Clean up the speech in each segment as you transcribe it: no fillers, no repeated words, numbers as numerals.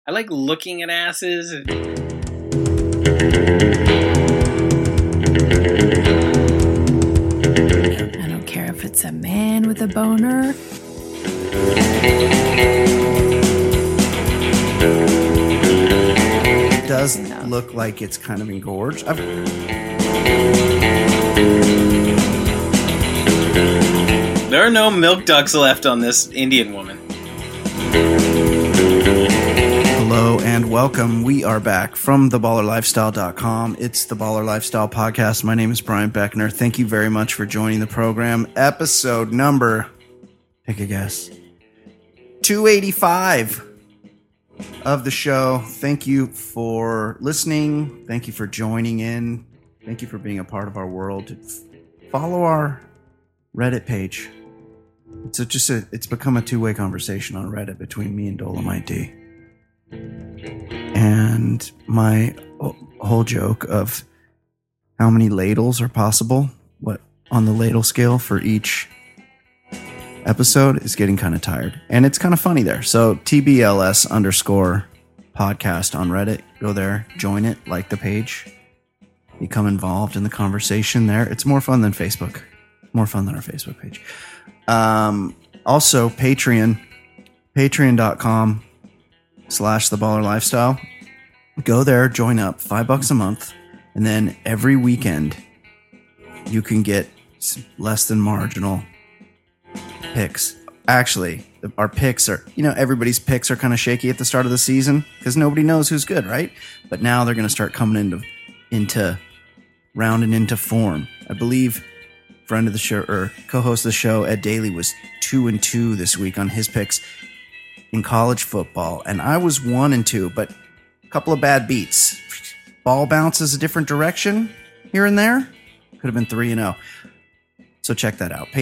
I like looking at asses. I don't care if it's a man with a boner. It does look like it's kind of engorged. There are no milk ducts left on this Indian woman. Hello and welcome. We are back from theballerlifestyle.com. It's the Baller Lifestyle Podcast. My name is Brian Beckner. Thank you very much for joining the program. Episode number, take a guess, 285 of the show. Thank you for listening. Thank you for joining in. Thank you for being a part of our world. Follow our Reddit page. It's become a two-way conversation on Reddit between me and Dolomite D. And my whole joke of how many ladles are possible, what on the ladle scale for each episode, is getting kind of tired. And it's kind of funny there. So TBLS_podcast on Reddit. Go there, join it, like the page, become involved in the conversation there. It's more fun than Facebook. More fun than our Facebook page. Also, Patreon. Patreon.com/theballerlifestyle. Go there, join up, $5 a month, and then every weekend you can get less than marginal picks. Actually, our picks are, everybody's picks are kind of shaky at the start of the season because nobody knows who's good, right? But now they're going to start coming into rounding into form. I believe friend of the show or co-host of the show, Ed Daly, was 2-2 this week on his picks in college football, and I was 1-2, but a couple of bad beats. Ball bounces a different direction here and there. Could have been 3-0. So check that out.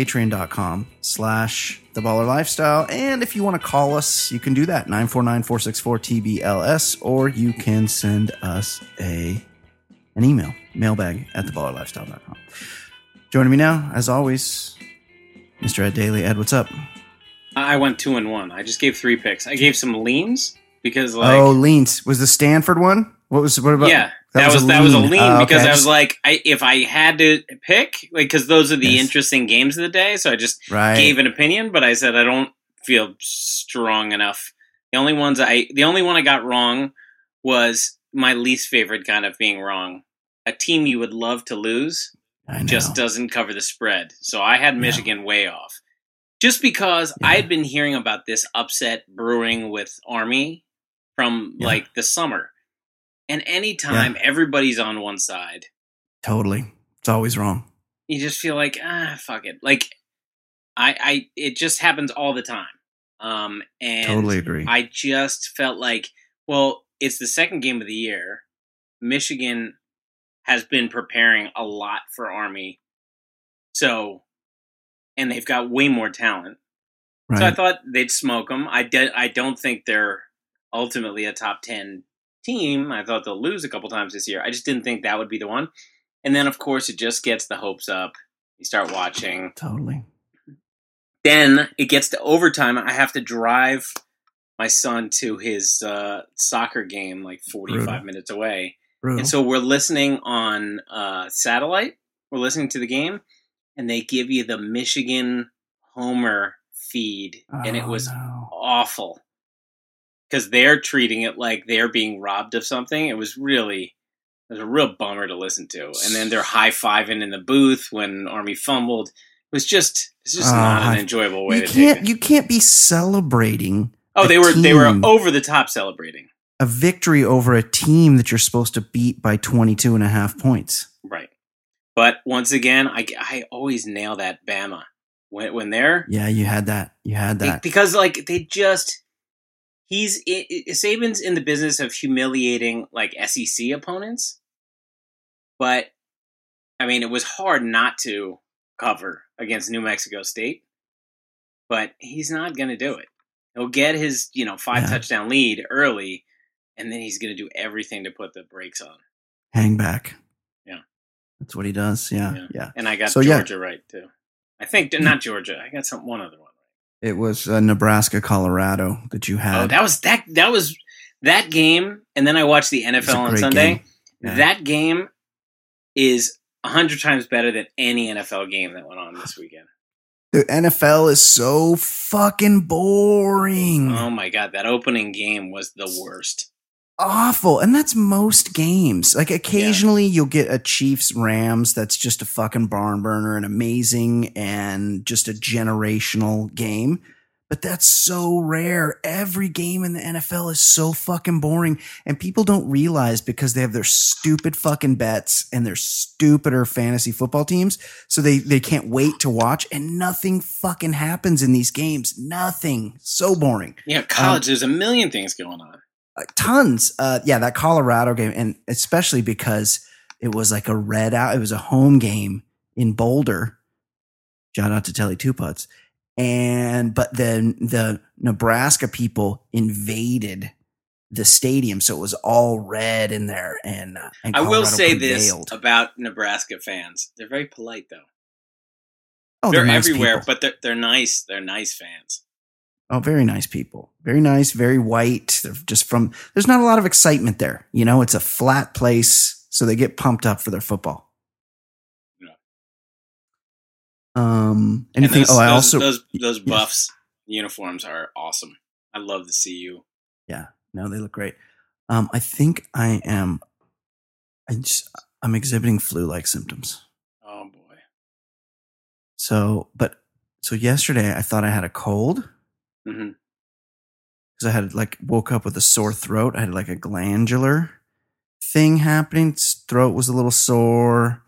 Patreon.com/theballerlifestyle. And if you want to call us, you can do that. 949-464-TBLS, or you can send us an email, mailbag@theballerlifestyle.com. Joining me now, as always, Mr. Ed Daly. Ed, what's up? I went 2-1. I just gave 3 picks. I gave some leans because leans. Was the Stanford one? What about? Yeah, that was a lean because I was like, if I had to pick, because those are the interesting games of the day, so I just gave an opinion. But I said I don't feel strong enough. The only one I got wrong was my least favorite kind of being wrong. A team you would love to lose just doesn't cover the spread. So I had Michigan way off. Just because I had been hearing about this upset brewing with Army from the summer. And anytime everybody's on one side. Totally. It's always wrong. You just feel like, fuck it. Like, it just happens all the time. And totally agree. I just felt like, well, it's the second game of the year. Michigan has been preparing a lot for Army. So, and they've got way more talent. Right. So I thought they'd smoke them. I don't think they're ultimately a top 10 team. I thought they'll lose a couple times this year. I just didn't think that would be the one. And then, of course, it just gets the hopes up. You start watching. Totally. Then it gets to overtime. I have to drive my son to his soccer game 45 minutes away. Brutal. And so we're listening on satellite. We're listening to the game. And they give you the Michigan Homer feed. And it was awful. Because they're treating it like they're being robbed of something. It was a real bummer to listen to. And then they're high-fiving in the booth when Army fumbled. It's just not an enjoyable way to take it. You can't be celebrating. Oh, they were over the top celebrating. A victory over a team that you're supposed to beat by 22.5 points. Right. But once again, I always nail that Bama when they're... Yeah, you had that. Because Saban's in the business of humiliating SEC opponents. But, I mean, it was hard not to cover against New Mexico State. But he's not going to do it. He'll get his 5-touchdown lead early, and then he's going to do everything to put the brakes on. Hang back. Yeah. That's what he does. Yeah. And I got Georgia right, too. I think, not Georgia. I got one other one. It was Nebraska, Colorado that you had. Oh, that was That game, and then I watched the NFL on Sunday. Yeah. That game is 100 times better than any NFL game that went on this weekend. The NFL is so fucking boring. Oh my God, that opening game was the worst. Awful. And that's most games. Like occasionally you'll get a Chiefs Rams that's just a fucking barn burner and amazing and just a generational game. But that's so rare. Every game in the NFL is so fucking boring. And people don't realize because they have their stupid fucking bets and their stupider fantasy football teams. So they can't wait to watch and nothing fucking happens in these games. Nothing. So boring. Yeah, college, there's a million things going on. Tons. That Colorado game. And especially because it was like it was a home game in Boulder. Shout out to Telly Two Putts. But then the Nebraska people invaded the stadium, so it was all red in there. And I will say this about Nebraska fans: they're very polite, though. Oh, they're nice everywhere, people. but they're nice. They're nice fans. Oh, very nice people. Very nice, very white. They're just there's not a lot of excitement there. You know, it's a flat place, so they get pumped up for their football. Anything? Those Buffs uniforms are awesome. I love the CU. Yeah, no, they look great. I think I'm exhibiting flu-like symptoms. Oh boy. So yesterday I thought I had a cold. Mm-hmm. Because I had woke up with a sore throat. I had a glandular thing happening. Throat was a little sore.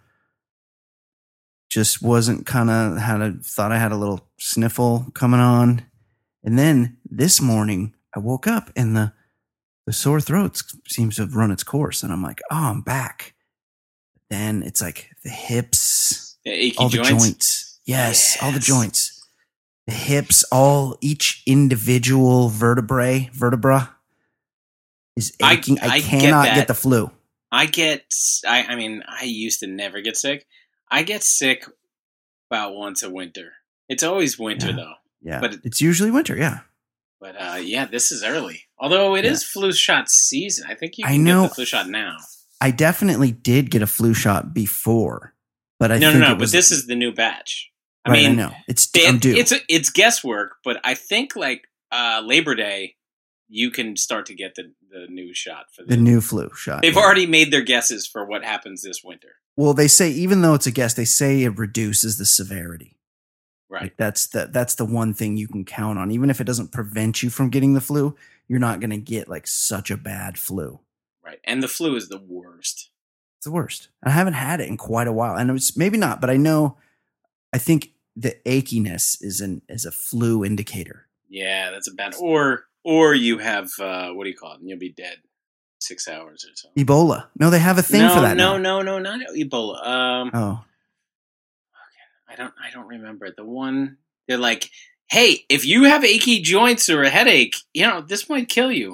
Just wasn't thought I had a little sniffle coming on. And then this morning I woke up and the sore throat seems to have run its course. And I'm like, oh, I'm back. Then it's like the hips, all the joints. Yes, all the joints. The hips, each individual vertebra is aching. I cannot get the flu. I used to never get sick. I get sick about once a winter. It's always winter, though. Yeah, but it's usually winter, yeah. But, this is early. Although it is flu shot season. I think you can get the flu shot now. I definitely did get a flu shot before. But but this is the new batch. I know. I'm due. It's guesswork, but I think Labor Day, you can start to get the new shot. For the new flu shot. They've already made their guesses for what happens this winter. Well, they say, even though it's a guess, they say it reduces the severity. Right. That's the one thing you can count on. Even if it doesn't prevent you from getting the flu, you're not going to get such a bad flu. Right. And the flu is the worst. It's the worst. I haven't had it in quite a while. And it's maybe not, but I think the achiness is a flu indicator. Yeah, that's a bad, or you have, what do you call it? And you'll be dead 6 hours or something. Ebola. No, they have a thing for that. No, not Ebola. I don't remember the one. They're like, hey, if you have achy joints or a headache, this might kill you.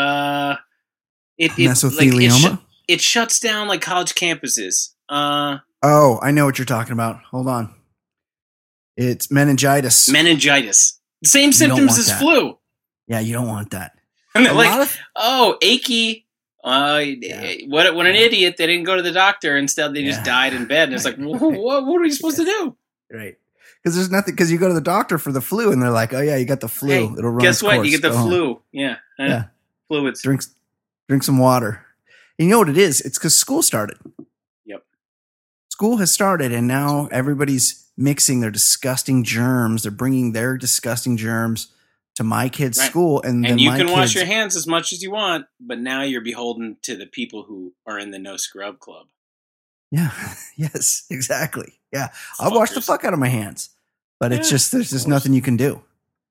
Mesothelioma. It shuts down college campuses. I know what you're talking about. Hold on. It's meningitis. Same symptoms as flu. Yeah, you don't want that. And they're achy. What an idiot! They didn't go to the doctor. Instead, they just died in bed. And it's like, what are we supposed to do? Right? Because there's nothing. Because you go to the doctor for the flu, and they're like, "Oh yeah, you got the flu. Hey, it'll run." Guess what? Course. You get the flu. Home. Yeah. Fluids. Drink some water. And you know what it is? It's because school started. Yep. School has started, and now everybody's mixing their disgusting germs. They're bringing their disgusting germs to my kids' school, and you can wash your hands as much as you want, but now you're beholden to the people who are in the no scrub club. Yeah. Yes. Exactly. Yeah. I'll wash the fuck out of my hands, but it's just there's just nothing you can do.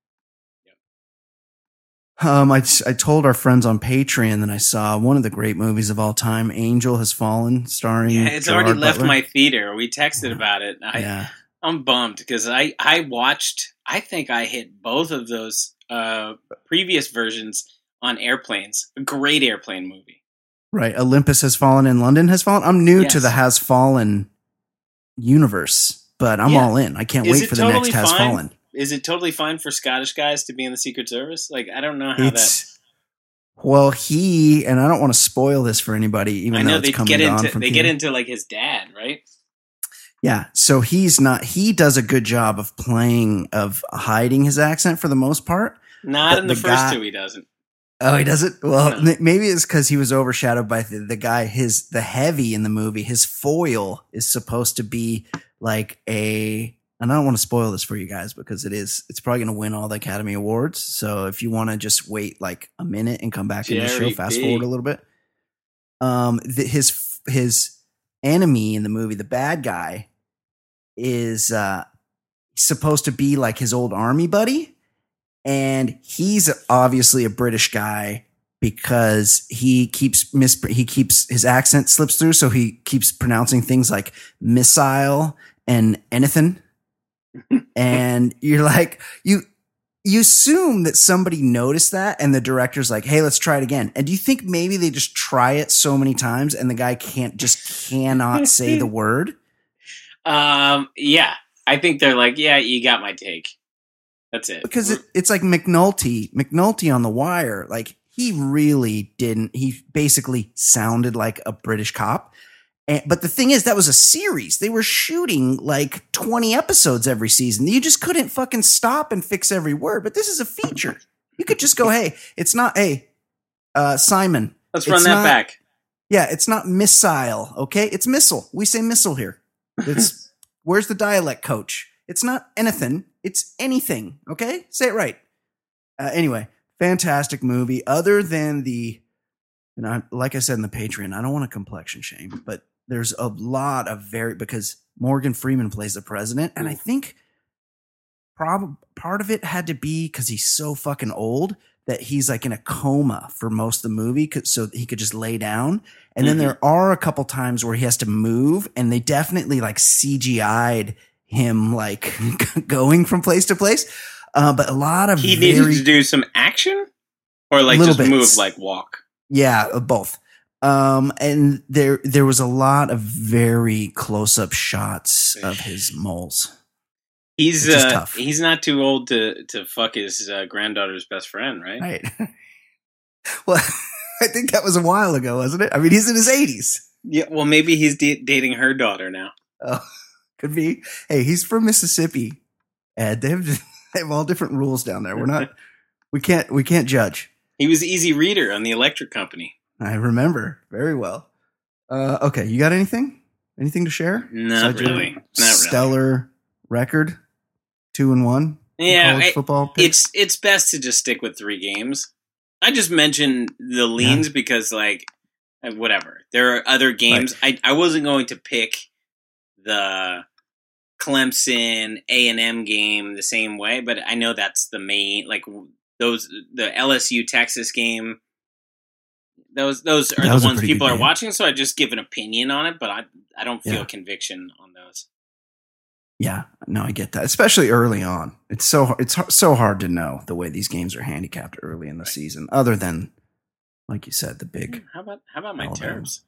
Yep. I told our friends on Patreon that I saw one of the great movies of all time, Angel Has Fallen, starring. Yeah, it's Gerard already left Butler. My theater. We texted about it. I'm bummed because I watched. I think I hit both of those previous versions on airplanes. A great airplane movie. Right. Olympus Has Fallen and London Has Fallen. I'm new to the Has Fallen universe, but I'm all in. I can't wait for the next Has Fallen. Is it totally fine for Scottish guys to be in the Secret Service? I don't know how that. Well, and I don't want to spoil this for anybody, even though it's coming on from they get into like his dad, right? Yeah. So he does a good job of hiding his accent for the most part. Not in the first two, he doesn't. Oh, he doesn't? Well, no. Maybe it's because he was overshadowed by the guy, the heavy in the movie. His foil is supposed to be like and I don't want to spoil this for you guys because it's probably going to win all the Academy Awards. So if you want to just wait like a minute and come back in the show, fast forward a little bit. His enemy in the movie, the bad guy, is supposed to be like his old army buddy. And he's obviously a British guy because he keeps his accent slips through. So he keeps pronouncing things like missile and anything. And you're like, you assume that somebody noticed that and the director's like, hey, let's try it again. And do you think maybe they just try it so many times and the guy cannot say the word? Yeah, I think they're like, yeah, you got my take. That's it. Because it's like McNulty on The Wire. Like he really didn't. He basically sounded like a British cop. But the thing is, that was a series. They were shooting like 20 episodes every season. You just couldn't fucking stop and fix every word. But this is a feature. You could just go, hey, it's not, Simon. Let's run that back. Yeah, it's not missile, okay? It's missile. We say missile here. Where's the dialect coach? It's not anything. It's anything, okay? Say it right. Anyway, fantastic movie. Other than like I said in the Patreon, I don't want to complexion shame, but there's a lot of because Morgan Freeman plays the president, and I think part of it had to be because he's so fucking old that he's like in a coma for most of the movie, so he could just lay down. And then there are a couple times where he has to move, and they definitely like CGI'd him like going from place to place. But a lot of needed to do some action or like just move, like walk. Yeah, both. And there was a lot of very close up shots of his moles. He's not too old to fuck his granddaughter's best friend, right? Right. Well, I think that was a while ago, wasn't it? I mean, he's in his 80s. Yeah, well, maybe he's dating her daughter now. Oh, could be. Hey, he's from Mississippi, Ed. They have all different rules down there. We can't judge. He was Easy Reader on the Electric Company. I remember very well. Okay, you got anything? Anything to share? Not really. Stellar record, 2-1. Yeah, college football picks? It's best to just stick with 3 games. I just mentioned the leans because, like, whatever. There are other games. Right. I wasn't going to pick the Clemson A&M game the same way, but I know that's the main, like, the LSU Texas game. Those are the ones people are watching, so I just give an opinion on it, but I don't feel conviction on those. Yeah, no, I get that, especially early on. It's so hard to know the way these games are handicapped early in the season. Other than, like you said, the big. How about my Terps?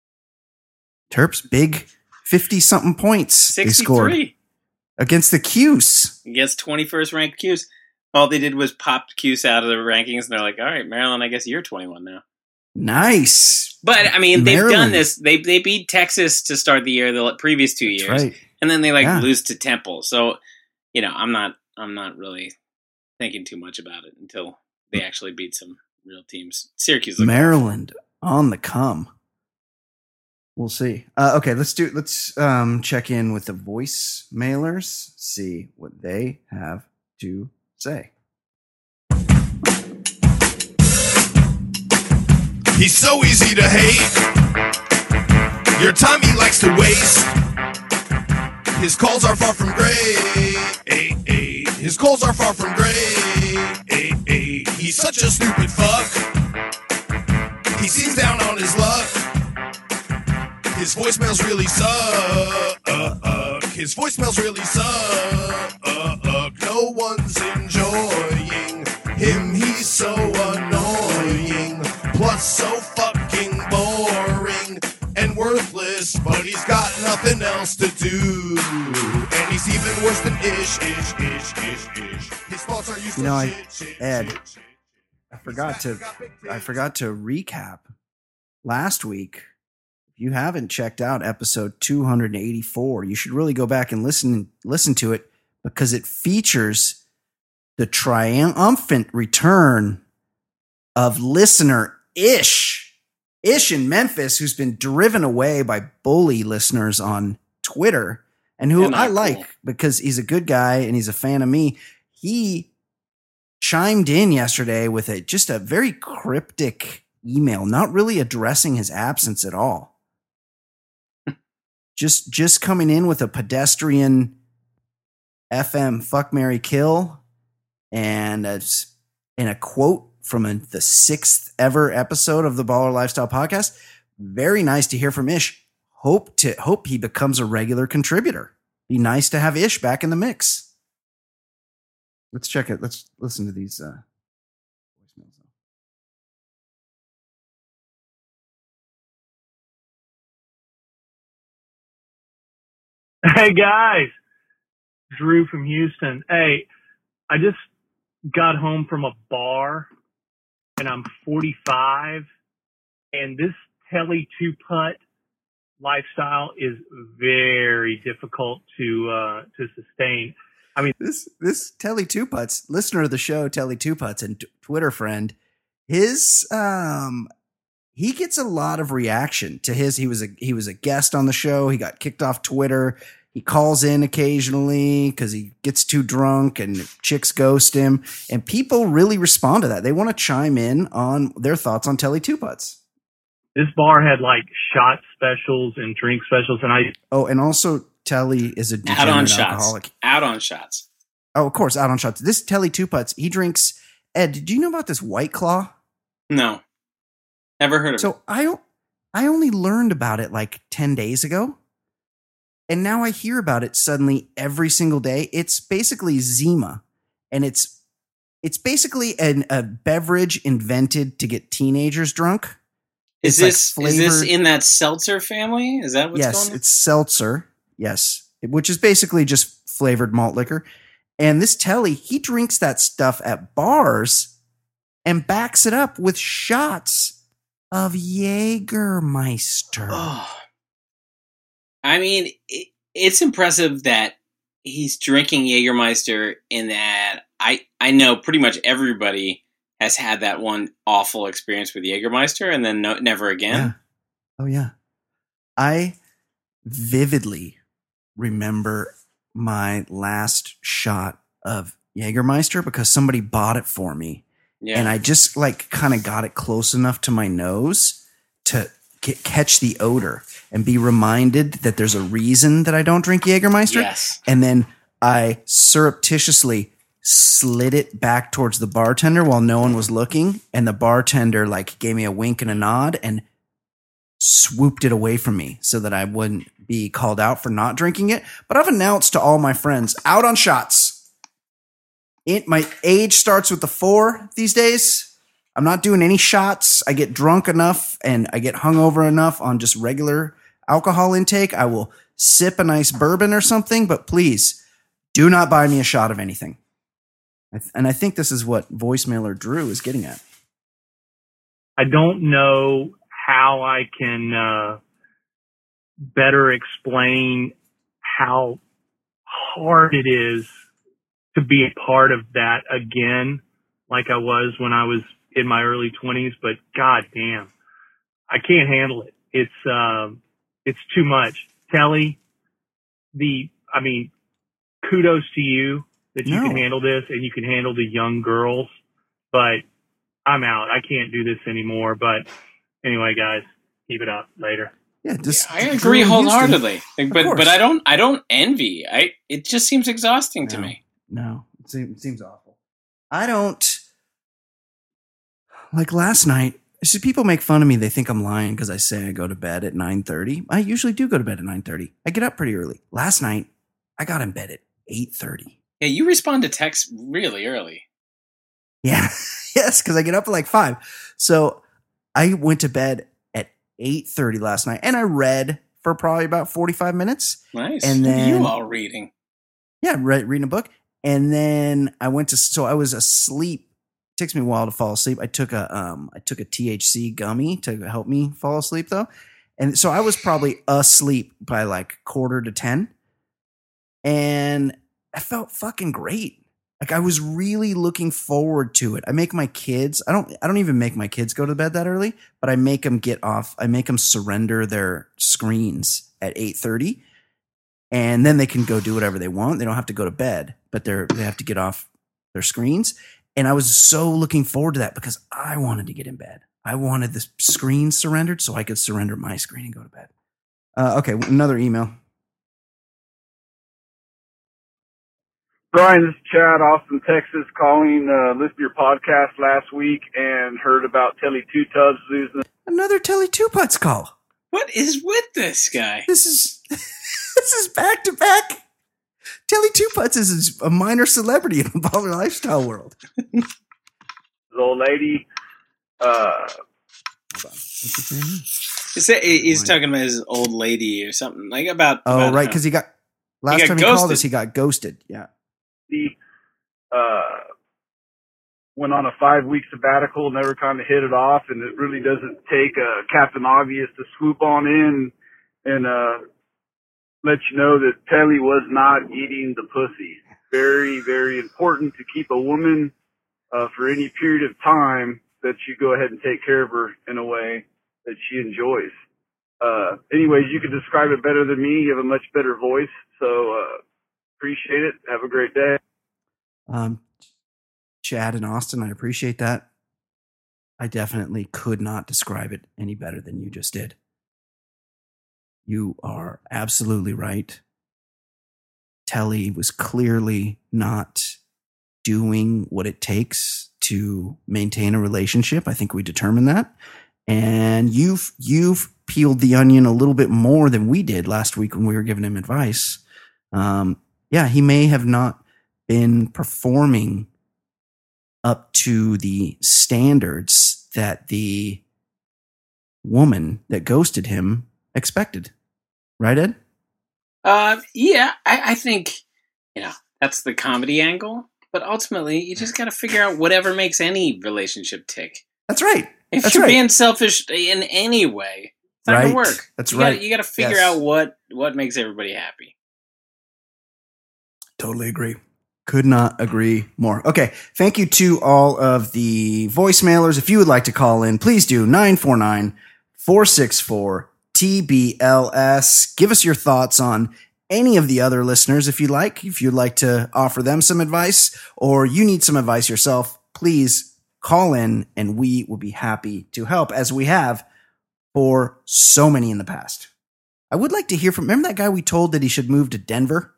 Terps, big 50-something points. 63 they scored against the Cuse. Against 21st ranked Cuse. All they did was pop Cuse out of the rankings, and they're like, "All right, Maryland, I guess you're 21 now." Nice, but I mean, they've done this. They beat Texas to start the year the previous 2 years. That's right. And then they lose to Temple. So, I'm not really thinking too much about it until they actually beat some real teams. Syracuse, Maryland on the come. We'll see. Okay, let's check in with the voice mailers. See what they have to say. He's so easy to hate. Your time he likes to waste. His calls are far from great. His calls are far from great. He's such a stupid fuck. He seems down on his luck. His voicemails really suck. His voicemails really suck. No one's enjoying him. He's so annoying. Plus so fucking boring and worthless, but he's got nothing else to do. And he's even worse than ish. His thoughts are useless. Ed, I forgot to recap last week. If you haven't checked out episode 284, you should really go back and listen to it, because it features the triumphant return of listener Ish in Memphis, who's been driven away by bully listeners on Twitter, and who I like because he's a good guy and he's a fan of me. He chimed in yesterday with just a very cryptic email, not really addressing his absence at all. Just coming in with a pedestrian FM fuck, marry, kill, and a quote from the 6th ever episode of the Baller Lifestyle Podcast. Very nice to hear from Ish. Hope he becomes a regular contributor. Be nice to have Ish back in the mix. Let's check it. Let's listen to these voicemails. Hey guys, Drew from Houston. Hey, I just got home from a bar and I'm 45, and this Telly 2-putt lifestyle is very difficult to sustain. I mean, this Telly 2-putts, listener of the show, Telly 2-putts and Twitter friend, his he gets a lot of reaction to his. He was a guest on the show. He got kicked off Twitter. He calls in occasionally because he gets too drunk and chicks ghost him. And people really respond to that. They want to chime in on their thoughts on Telly 2-putts. This bar had like shot specials and drink specials. And also Telly is a degenerate alcoholic. Out on shots. Oh, of course, out on shots. This Telly 2-putts, he drinks. Ed, did you know about this White Claw? No. Never heard of it. So I only learned about it like 10 days ago. And now I hear about it suddenly every single day. It's basically Zima. And it's basically a beverage invented to get teenagers drunk. Is this in that seltzer family? Is that what's going on? Yes, it's seltzer. Yes, which is basically just flavored malt liquor. And this Telly, he drinks that stuff at bars and backs it up with shots of Jägermeister. Oh. I mean, it's impressive that he's drinking Jägermeister, in that I know pretty much everybody has had that one awful experience with Jägermeister and then never again. Yeah. Oh, yeah. I vividly remember my last shot of Jägermeister because somebody bought it for me. Yeah. And I just kind of got it close enough to my nose to catch the odor and be reminded that there's a reason that I don't drink Jägermeister. Yes. And then I surreptitiously slid it back towards the bartender while no one was looking. And the bartender gave me a wink and a nod and swooped it away from me so that I wouldn't be called out for not drinking it. But I've announced to all my friends, out on shots. My age starts with the 4 these days. I'm not doing any shots. I get drunk enough and I get hungover enough on just regular alcohol intake. I will sip a nice bourbon or something, but please do not buy me a shot of anything. And I think this is what voicemailer Drew is getting at. I don't know how I can better explain how hard it is to be a part of that again, like I was when I was in my early 20s, but god damn, I can't handle it. It's too much. Telly, kudos to you that you can handle this and you can handle the young girls, but I'm out. I can't do this anymore. But anyway, guys, keep it up. Later. Yeah, I agree wholeheartedly. But I don't envy. It just seems exhausting to me. No, it seems awful. I don't. Like last night, see, people make fun of me. They think I'm lying because I say I go to bed at 9:30. I usually do go to bed at 9:30. I get up pretty early. Last night, I got in bed at 8:30. Yeah, you respond to texts really early. Yeah, yes, because I get up at 5. So I went to bed at 8:30 last night, and I read for probably about 45 minutes. Nice. And then you all reading? Yeah, reading a book. And then I went to, so I was asleep takes me a while to fall asleep. I took a THC gummy to help me fall asleep though. And so I was probably asleep by like 9:45, and I felt fucking great. Like I was really looking forward to it. I make my kids, I don't even make my kids go to bed that early, but I make them get off. I make them surrender their screens at 8:30, and then they can go do whatever they want. They don't have to go to bed, but they have to get off their screens. And I was so looking forward to that because I wanted to get in bed. I wanted the screen surrendered so I could surrender my screen and go to bed. Okay, another email. Brian, this is Chad, Austin, Texas, calling. Listened to your podcast last weck and heard about Telly Two Tubs losing. Another Telly Two Putts call. What is with this guy? This is back to back. Telly Two Putts is a minor celebrity in the baller lifestyle world. This old lady. He's talking about his old lady or something like about. Oh, about, right, because he got last time he called us, he got ghosted. Yeah. He went on a 5-week sabbatical, never kind of hit it off, and it really doesn't take Captain Obvious to swoop on in and let you know that Telly was not eating the pussy. Very, very important to keep a woman for any period of time that you go ahead and take care of her in a way that she enjoys. Anyways, you can describe it better than me. You have a much better voice, so appreciate it. Have a great day. Chad and Austin, I appreciate that. I definitely could not describe it any better than you just did. You are absolutely right. Telly was clearly not doing what it takes to maintain a relationship. I think we determined that. And you've peeled the onion a little bit more than we did last week when we were giving him advice. Yeah, he may have not been performing up to the standards that the woman that ghosted him expected. Right, Ed? Yeah, I think, that's the comedy angle. But ultimately, you just got to figure out whatever makes any relationship tick. That's right. If you're being selfish in any way, it's not going to work. That's right. You got to figure out what makes everybody happy. Totally agree. Could not agree more. Okay. Thank you to all of the voicemailers. If you would like to call in, please do 949-464-TBLS. Give us your thoughts on any of the other listeners if you'd like. If you'd like to offer them some advice or you need some advice yourself, please call in and we will be happy to help, as we have for so many in the past. I would like to hear from, remember that guy we told that he should move to Denver?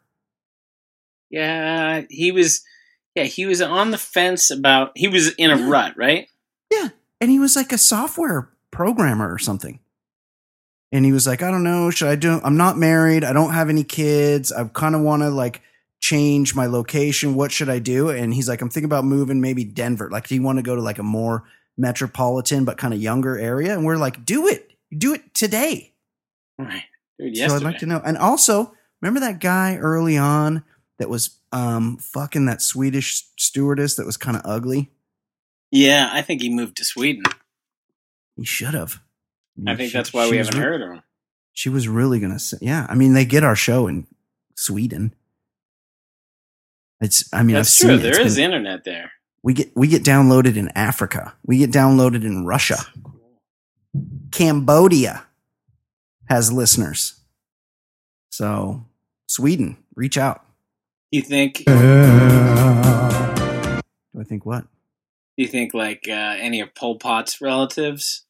Yeah, he was on the fence about, he was in a rut, right? Yeah. And he was like a software programmer or something. And he was like, I don't know, I'm not married. I don't have any kids. I kind of want to like change my location. What should I do? And he's like, I'm thinking about moving maybe Denver. Like, do you want to go to like a more metropolitan, but kind of younger area? And we're like, do it today. Right. Dude, so I'd like to know. And also, remember that guy early on that was fucking that Swedish stewardess that was kind of ugly? Yeah, I think he moved to Sweden. He should have. I think that's why we haven't heard of him. She was really going to say, yeah. I mean, they get our show in Sweden. That's I've true. seen it. There is internet there. We get downloaded in Africa. We get downloaded in Russia. Cambodia has listeners. So Sweden, reach out. You think? Do I think what? Do you think like any of Pol Pot's relatives?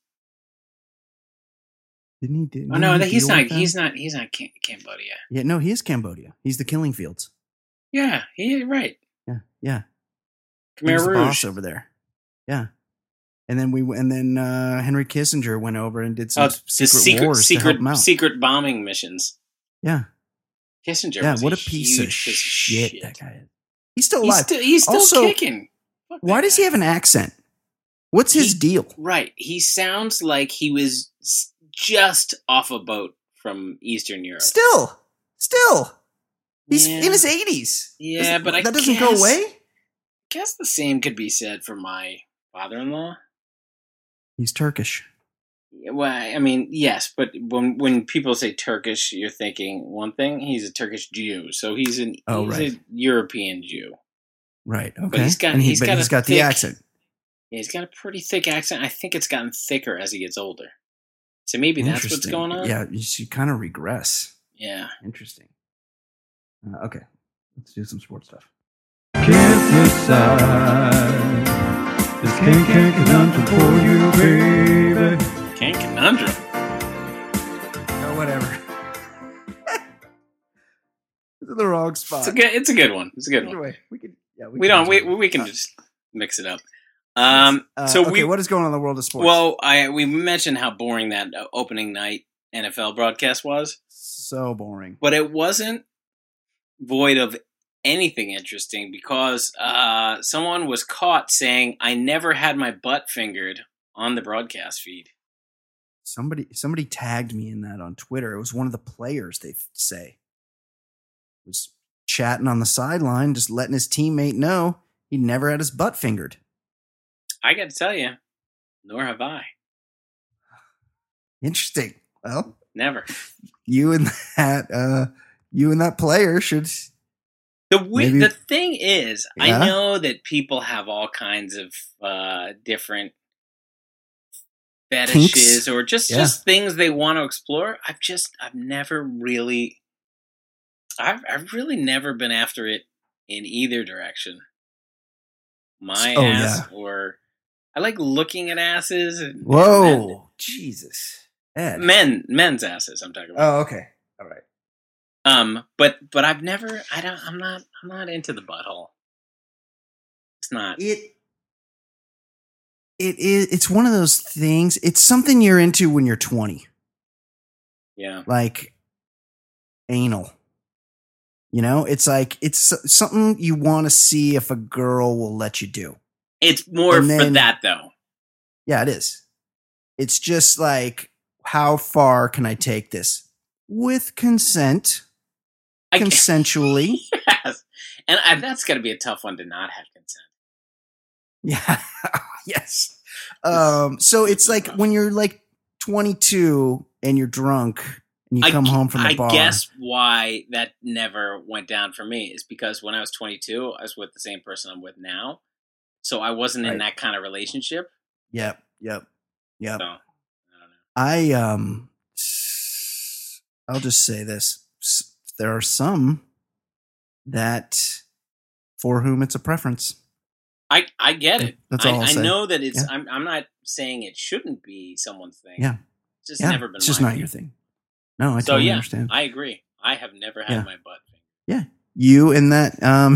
Didn't he? Oh no, he's not. He's not Cambodia. Yeah, no, he is Cambodia. He's the Killing Fields. Yeah, right. Yeah. Khmer Rouge. The boss over there. Yeah. And then Henry Kissinger went over and did some secret wars to help him out. Secret bombing missions. Yeah. Kissinger. Yeah, was what a piece of shit that guy is. He's still alive. He's still also kicking. Why does he have an accent? What's his deal? Right. He sounds like he was just off a boat from Eastern Europe. Still. He's in his 80s. Yeah, but that doesn't go away? guess the same could be said for my father-in-law. He's Turkish. Well, I mean, yes, but when people say Turkish, you're thinking one thing. He's a Turkish Jew, so he's a European Jew. Right. Okay. But he's got the accent. Yeah, he's got a pretty thick accent. I think it's gotten thicker as he gets older. So maybe that's what's going on. Yeah, you kind of regress. Yeah. Interesting. Okay, let's do some sports stuff. Can't decide. This can't conundrum for you, baby. Can't conundrum. No, whatever. It's in the wrong spot. It's a good one. It's a good one. Anyway, we can just mix it up. So what is going on in the world of sports? Well, we mentioned how boring that opening night NFL broadcast was. So boring. But it wasn't void of anything interesting because someone was caught saying, "I never had my butt fingered" on the broadcast feed. Somebody tagged me in that on Twitter. It was one of the players, they say. Was chatting on the sideline, just letting his teammate know he never had his butt fingered. I got to tell you, nor have I. Interesting. Well, never. You and that player should. The thing is, I know that people have all kinds of different fetishes kinks, or just things they want to explore. I've really never been after it in either direction. My ass or I like looking at asses. Whoa, Jesus, Ed. Men's asses. I'm talking about. Oh, okay, all right. But I've never. I'm not into the butthole. It's not. It's one of those things. It's something you're into when you're 20. Yeah. Like anal. You know, it's like it's something you want to see if a girl will let you do. It's more for that though. Yeah, it is. It's just like, how far can I take this with consent? Consensually. Yes. And that's got to be a tough one to not have consent. Yeah. Yes. So it's like when you're like 22 and you're drunk and you come home from the bar. I guess why that never went down for me is because when I was 22, I was with the same person I'm with now. So I wasn't in that kind of relationship. Yep. So, I don't know. I'll just say this. There are some that for whom it's a preference. I get it. That's all I'll say. I know that it's. Yeah. I'm not saying it shouldn't be someone's thing. Yeah, it's just never been. It's just not your thing. No, I totally understand. I agree. I have never had my butt fingered. Yeah, you and that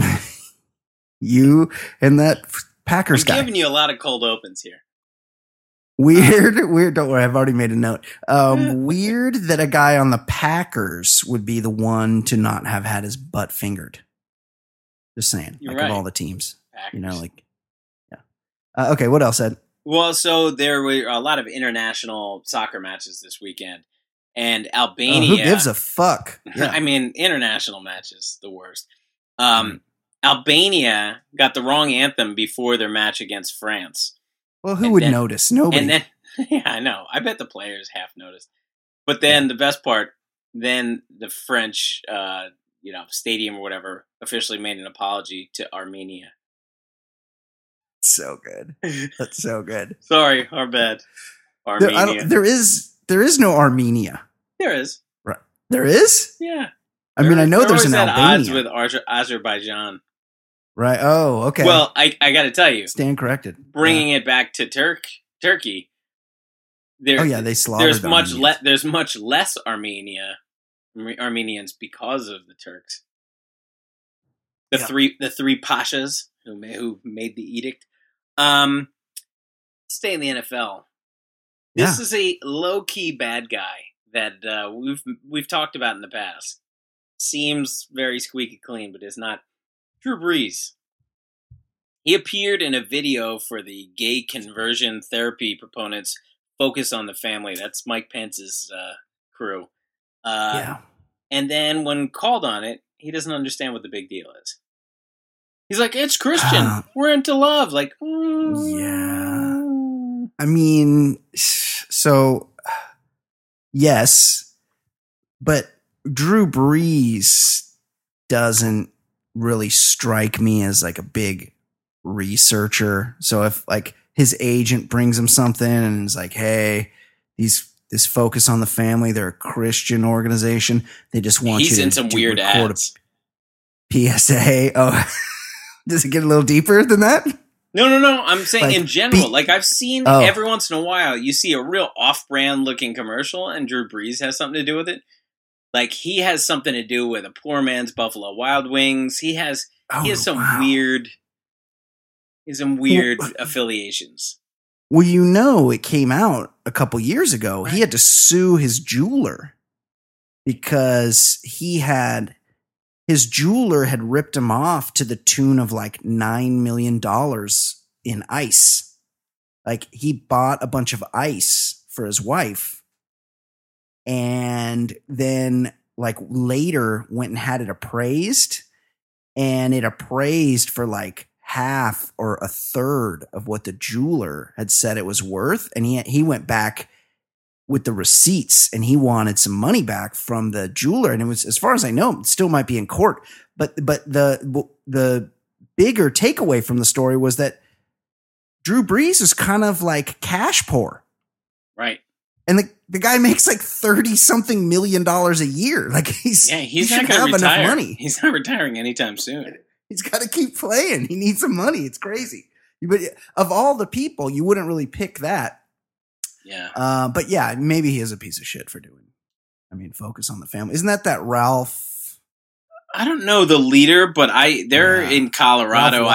Packers guy. I'm giving you a lot of cold opens here. Weird. Don't worry, I've already made a note. Weird that a guy on the Packers would be the one to not have had his butt fingered. Just saying, You're like right. Of all the teams, Packers. You know, like. Okay, what else, Ed? Well, so there were a lot of international soccer matches this weekend, and Albania. Who gives a fuck? Yeah. I mean, international matches, the worst. Albania got the wrong anthem before their match against France. Well, who would notice? Nobody. And then, yeah, I know. I bet the players half noticed. But then the best part, then the French, stadium or whatever officially made an apology to Armenia. So good. That's so good. Sorry, our bad. Armenia. There is no Armenia. There is. Right. There is? Yeah. I mean, I know there's an Albania. Odds with Azerbaijan. Right. Oh, okay. Well, I got to tell you. Stand corrected. Bringing it back to Turkey. They slaughtered there's much less Armenians because of the Turks. The three pashas who made the edict. Stay in the NFL. This is a low-key bad guy that we've talked about in the past. Seems very squeaky clean, but is not. Drew Brees. He appeared in a video for the gay conversion therapy proponents Focus on the Family. That's Mike Pence's crew. And then when called on it, he doesn't understand what the big deal is. He's like, it's Christian. We're into love. Like, yeah. I mean, so yes, but Drew Brees doesn't really strike me as like a big researcher. So if like his agent brings him something and is like, hey, this focus on the family, they're a Christian organization. They just want He's you in to some weird record ads. a PSA. Oh, does it get a little deeper than that? No. I'm saying Like, in general. Like I've seen Oh. every once in a while, you see a real off-brand looking commercial, and Drew Brees has something to do with it. Like he has something to do with a poor man's Buffalo Wild Wings. He has some wow. weird affiliations. Well, you know, it came out a couple years ago. Right. He had to sue his jeweler because his jeweler had ripped him off to the tune of like $9 million in ice. Like he bought a bunch of ice for his wife and then like later went and had it appraised, and it appraised for like half or a third of what the jeweler had said it was worth. And he went back with the receipts and he wanted some money back from the jeweler. And it was, as far as I know, it still might be in court. But the bigger takeaway from the story was that Drew Brees is kind of like cash poor. Right. And the guy makes like 30 something $million a year. Like he's not going to retire. Enough money. He's not retiring anytime soon. He's got to keep playing. He needs some money. It's crazy. But of all the people, you wouldn't really pick that. Yeah. But yeah, maybe he is a piece of shit for doing. I mean, focus on the family. Isn't that Ralph? I don't know the leader, but they're in Colorado.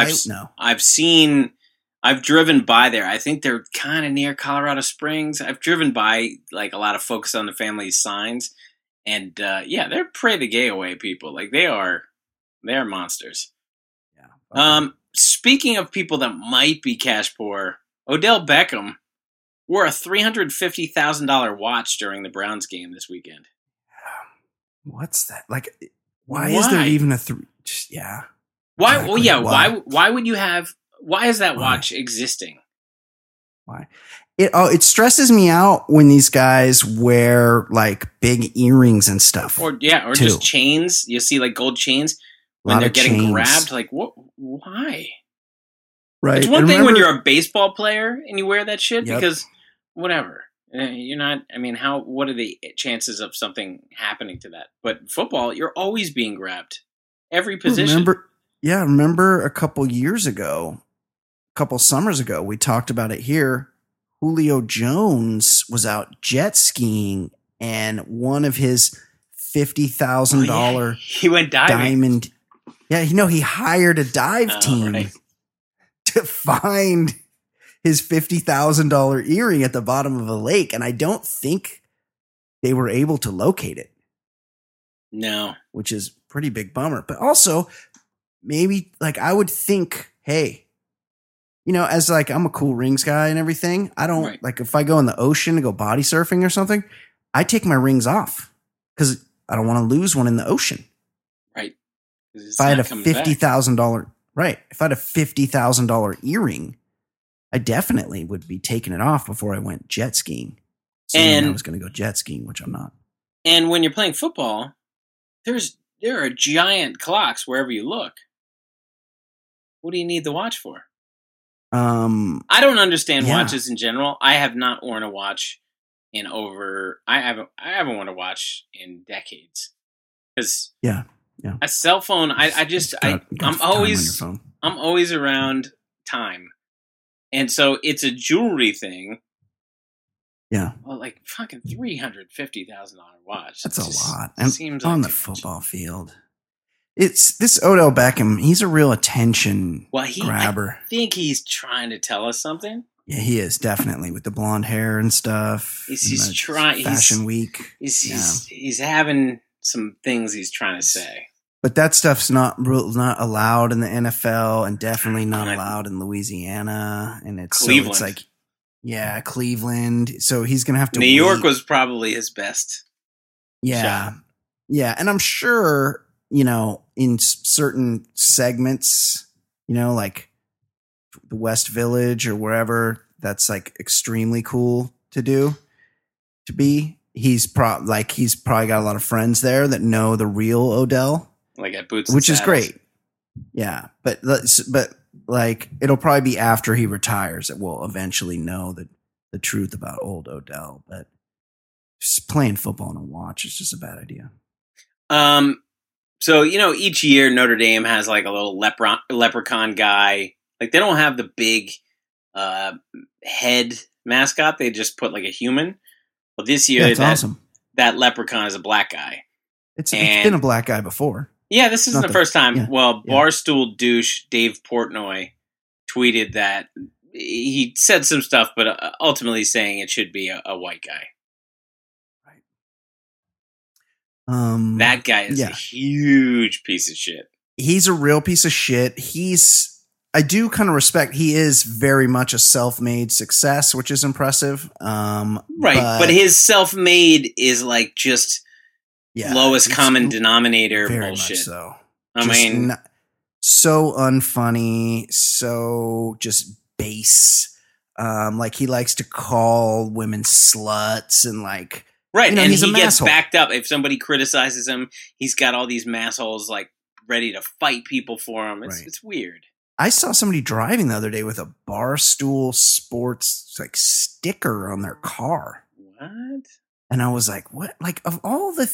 I've driven by there. I think they're kind of near Colorado Springs. I've driven by like a lot of focus on the family signs, and they're pray the gay away people. Like they're monsters. Yeah. Speaking of people that might be cash poor, Odell Beckham wore a $350,000 watch during the Browns game this weekend. What's that? Like, why is there even a three? Yeah. Why? Exactly. Well, yeah. Why would you have? Why is that watch existing? Why? It stresses me out when these guys wear like big earrings and stuff. Or just chains. You see like gold chains when they're getting grabbed. Like what? Why? Right. It's one thing when you're a baseball player and you wear that shit because whatever. You're not. I mean, what are the chances of something happening to that? But football, you're always being grabbed. Every position. Remember a couple summers ago, we talked about it here. Julio Jones was out jet skiing, and one of his $50,000 he went diving. Diamond. Yeah, he hired a dive team to find his $50,000 earring at the bottom of a lake, and I don't think they were able to locate it. No, which is a pretty big bummer. But also, maybe like I would think, hey, as like I'm a cool rings guy and everything. I don't like if I go in the ocean and go body surfing or something, I take my rings off because I don't want to lose one in the ocean. Right. If I had a $50,000, if I had a $50,000 earring, I definitely would be taking it off before I went jet skiing. And I was going to go jet skiing, which I'm not. And when you're playing football, there are giant clocks wherever you look. What do you need the watch for? I don't understand watches in general. I have not worn a watch in I haven't worn a watch in decades. Because a cell phone, I'm always around time. And so it's a jewelry thing. Yeah. Well, like fucking $350,000 watch. That's a lot. And seems on like the football field. It's this Odell Beckham. He's a real attention grabber. I think he's trying to tell us something. Yeah, he is definitely with the blonde hair and stuff. He's trying. Fashion Week. He's having some things he's trying to say. But that stuff's not allowed in the NFL and definitely not allowed in Louisiana. And Cleveland. So it's like, Cleveland. So he's going to have to New York was probably his best shot. Yeah. And I'm sure, in certain segments like the West Village or wherever, that's like extremely cool to be. He's probably got a lot of friends there that know the real Odell, like at Boots, which is great. Yeah, but like it'll probably be after he retires that we'll eventually know the truth about old Odell. But just playing football on a watch is just a bad idea. So each year Notre Dame has like a little leprechaun guy. Like they don't have the big head mascot. They just put like a human. Well, this year awesome. That leprechaun is a black guy. It's been a black guy before. Yeah, this isn't the first time. Yeah, well, Barstool douche Dave Portnoy tweeted that he said some stuff, but ultimately saying it should be a white guy. Right. That guy is a huge piece of shit. He's a real piece of shit. I do kind of respect. He is very much a self-made success, which is impressive. Right, but his self-made is like just lowest common denominator very bullshit. Much so. I mean, so unfunny, so just base. Like he likes to call women sluts and like right, and he gets backed up if somebody criticizes him. He's got all these massholes like ready to fight people for him. It's weird. I saw somebody driving the other day with a Barstool Sports like sticker on their car. What? And I was like, what? Like of all the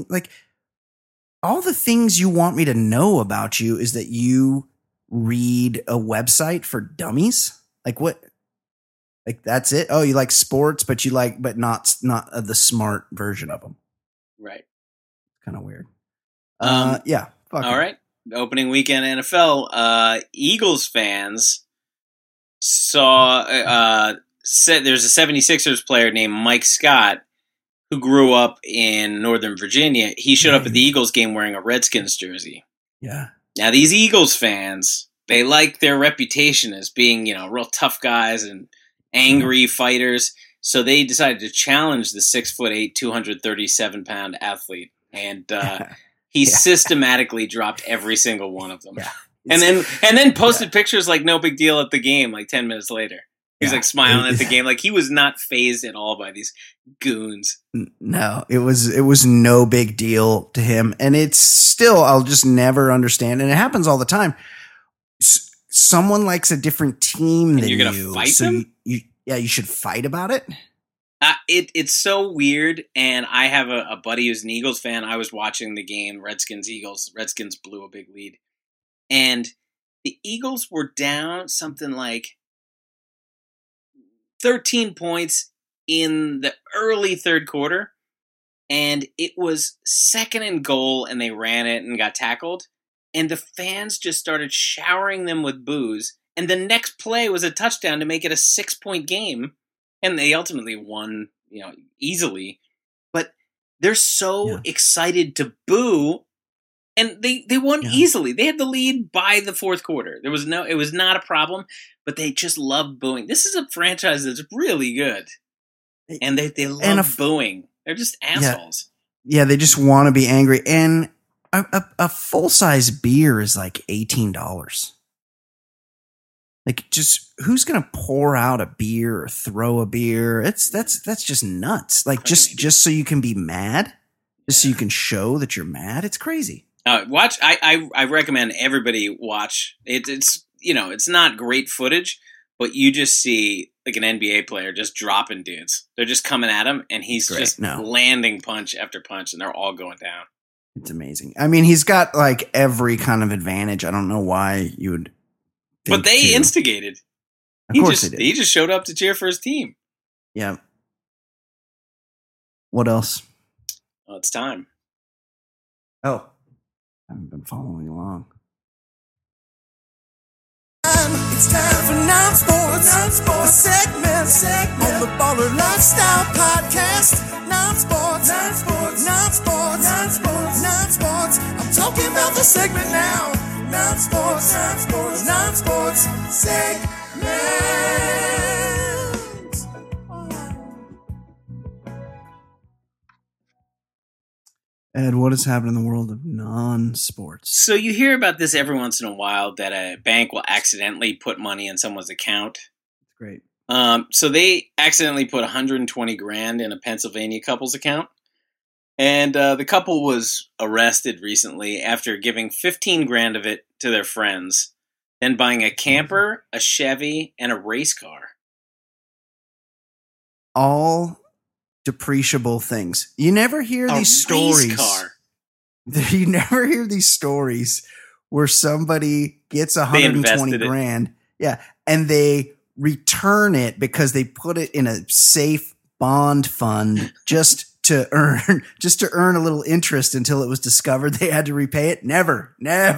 things you want me to know about you is that you read a website for dummies? Like what? Like that's it? Oh, you like sports, but not the smart version of them. Right. Kind of weird. Yeah. All right. Opening weekend NFL, Eagles fans said there's a 76ers player named Mike Scott who grew up in Northern Virginia. He showed up at the Eagles game wearing a Redskins jersey. Yeah. Now these Eagles fans, they like their reputation as being, real tough guys and angry fighters. So they decided to challenge the 6'8", 237-pound athlete. And, he systematically dropped every single one of them. Yeah. And then posted pictures like no big deal at the game like 10 minutes later. He's like smiling at the game. Like he was not fazed at all by these goons. No, it was no big deal to him. And it's still, I'll just never understand. And it happens all the time. Someone likes a different team than you. You're going to fight them? You should fight about it. It's so weird, and I have a buddy who's an Eagles fan. I was watching the game, Redskins-Eagles. Redskins blew a big lead. And the Eagles were down something like 13 points in the early third quarter, and it was 2nd and goal, and they ran it and got tackled, and the fans just started showering them with booze, and the next play was a touchdown to make it a 6-point game. And they ultimately won, easily. But they're so excited to boo, and they won easily. They had the lead by the fourth quarter. It was not a problem, but they just love booing. This is a franchise that's really good, and they love booing. They're just assholes. Yeah, they just want to be angry. And a full-size beer is like $18. Like, just who's gonna pour out a beer or throw a beer? That's just nuts. Like, just so you can be mad, just so you can show that you're mad. It's crazy. Watch. I recommend everybody watch. It's not great footage, but you just see like an NBA player just dropping dudes. They're just coming at him, and he's landing punch after punch, and they're all going down. It's amazing. I mean, he's got like every kind of advantage. I don't know why you would. But they instigated. Of course they did. He just showed up to cheer for his team. Yeah. What else? Well, it's time. Oh. I haven't been following along. It's time for non-sports. A segment on the Baller Lifestyle Podcast. Non-sports. I'm talking about the segment now. Non-sports segment. Ed, what has happened in the world of non-sports? So you hear about this every once in a while that a bank will accidentally put money in someone's account. That's great. So they accidentally put $120,000 in a Pennsylvania couple's account. And the couple was arrested recently after giving $15,000 of it to their friends, then buying a camper, a Chevy, and a race car. All depreciable things. You never hear these stories. Car. You never hear these stories where somebody gets $120,000, yeah, and they return it because they put it in a safe bond fund just to earn a little interest until it was discovered they had to repay it. Never.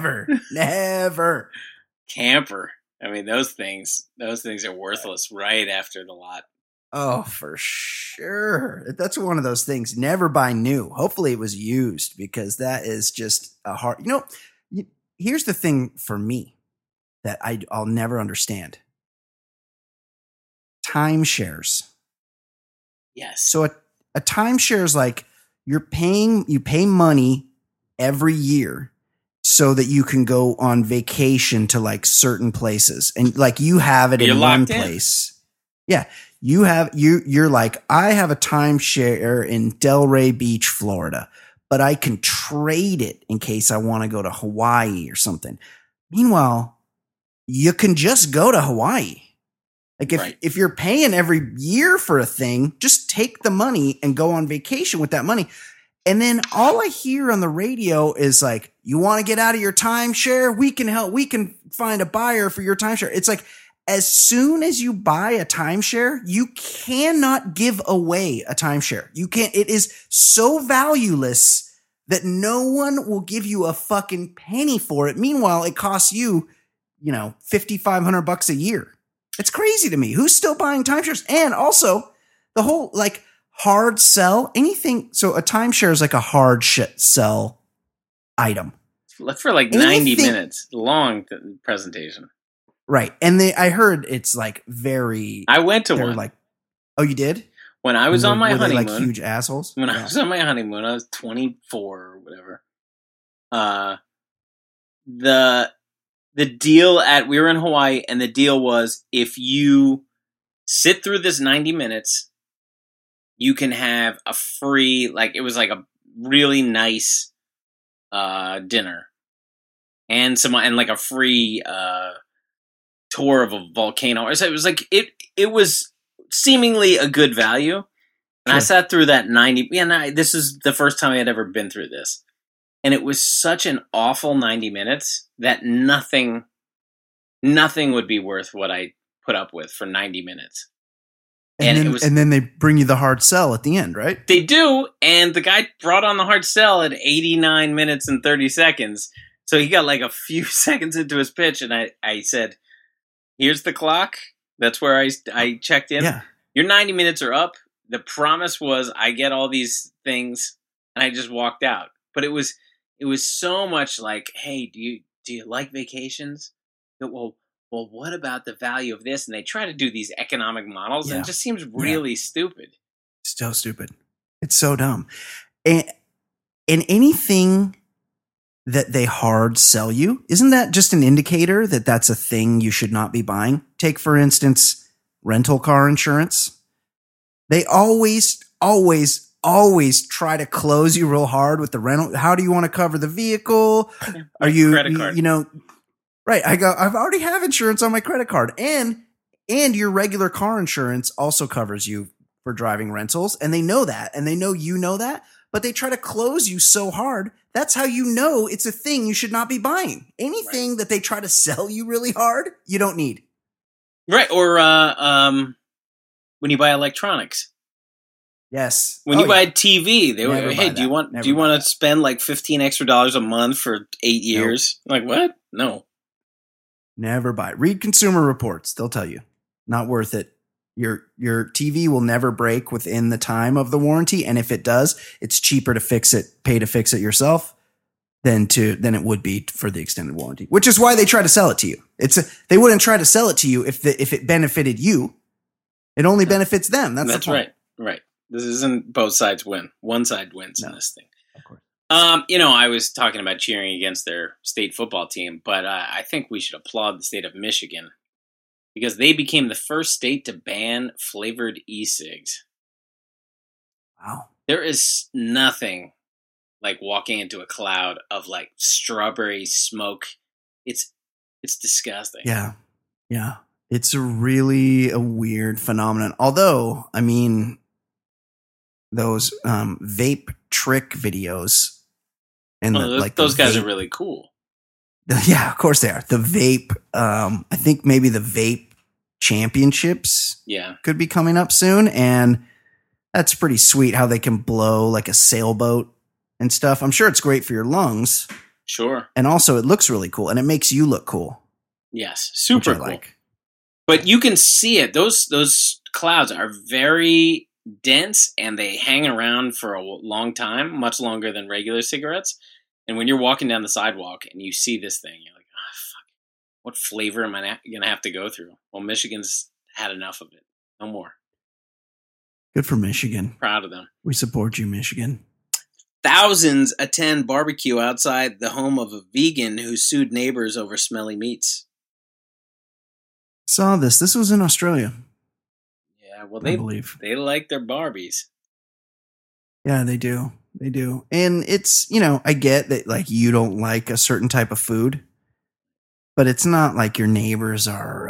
Camper. I mean, those things are worthless right after the lot. Oh, for sure. That's one of those things. Never buy new. Hopefully it was used, because that is just a hard, here's the thing for me that I'll never understand. Timeshares. Yes. So a timeshare is like you pay money every year so that you can go on vacation to like certain places, and like you have it in one place. Yeah. You're like, I have a timeshare in Delray Beach, Florida, but I can trade it in case I want to go to Hawaii or something. Meanwhile, you can just go to Hawaii. Like if you're paying every year for a thing, just take the money and go on vacation with that money. And then all I hear on the radio is like, you want to get out of your timeshare? We can help. We can find a buyer for your timeshare. It's like, as soon as you buy a timeshare, you cannot give away a timeshare. You can't. It is so valueless that no one will give you a fucking penny for it. Meanwhile, it costs you, $5,500 a year. It's crazy to me. Who's still buying timeshares? And also the whole like hard sell anything. So a timeshare is like a hard sell item. For like 90 minutes long presentation. Right. And I heard it's like very. I went to one. Like, oh, you did? When I was on my honeymoon. Like huge assholes? When I was on my honeymoon, I was 24 or whatever. The deal we were in Hawaii, and the deal was if you sit through this 90 minutes, you can have a free, like it was like a really nice dinner and like a free tour of a volcano. So it was like it was seemingly a good value, and sure. I sat through that 90. Yeah, this is the first time I had ever been through this, and it was such an awful 90 minutes that nothing would be worth what I put up with for 90 minutes. And then they bring you the hard sell at the end, right? They do, and the guy brought on the hard sell at 89 minutes and 30 seconds. So he got like a few seconds into his pitch, and I said, here's the clock. That's where I checked in. Yeah. Your 90 minutes are up. The promise was I get all these things, and I just walked out. But it was so much like, hey, do you like vacations? Well, what about the value of this? And they try to do these economic models, and it just seems really stupid. So stupid. It's so dumb. And anything that they hard sell you, isn't that just an indicator that that's a thing you should not be buying? Take, for instance, rental car insurance. They always try to close you real hard with the rental. How do you want to cover the vehicle? Are you, credit card. Right. I've already have insurance on my credit card, and your regular car insurance also covers you for driving rentals. And they know that, and they know you know that, but they try to close you so hard. That's how you know it's a thing you should not be buying. Anything that they try to sell you really hard, you don't need. Right. Or, when you buy electronics. Yes. When you buy a TV, they were, hey, do you want to spend like $15 extra a month for 8 years? Nope. Like, what? No. Never buy. Read Consumer Reports. They'll tell you. Not worth it. Your TV will never break within the time of the warranty, and if it does, it's cheaper to pay to fix it yourself than it would be for the extended warranty. Which is why they try to sell it to you. They wouldn't try to sell it to you if it benefited you. It only benefits them. That's the point. Right. This isn't both sides win. One side wins in this thing. Of course. I was talking about cheering against their state football team, but I think we should applaud the state of Michigan because they became the first state to ban flavored e-cigs. Wow. There is nothing like walking into a cloud of like strawberry smoke. It's disgusting. Yeah. Yeah. It's really a weird phenomenon. Although, I mean, those vape trick videos and those guys are really cool. Yeah, of course they are. The vape, I think maybe the vape championships could be coming up soon. And that's pretty sweet how they can blow like a sailboat and stuff. I'm sure it's great for your lungs. Sure. And also it looks really cool and it makes you look cool. Yes, super cool. Like. But you can see it. Those clouds are very dense and they hang around for a long time, much longer than regular cigarettes. And when you're walking down the sidewalk and you see this thing, you're like, oh, fuck, what flavor am I going to have to go through? Well, Michigan's had enough of it. No more. Good for Michigan. Proud of them. We support you, Michigan. Thousands attend barbecue outside the home of a vegan who sued neighbors over smelly meats. Saw this. This was in Australia. Yeah, well, they like their Barbies. Yeah, they do. They do. And it's, I get that like you don't like a certain type of food, but it's not like your neighbors are,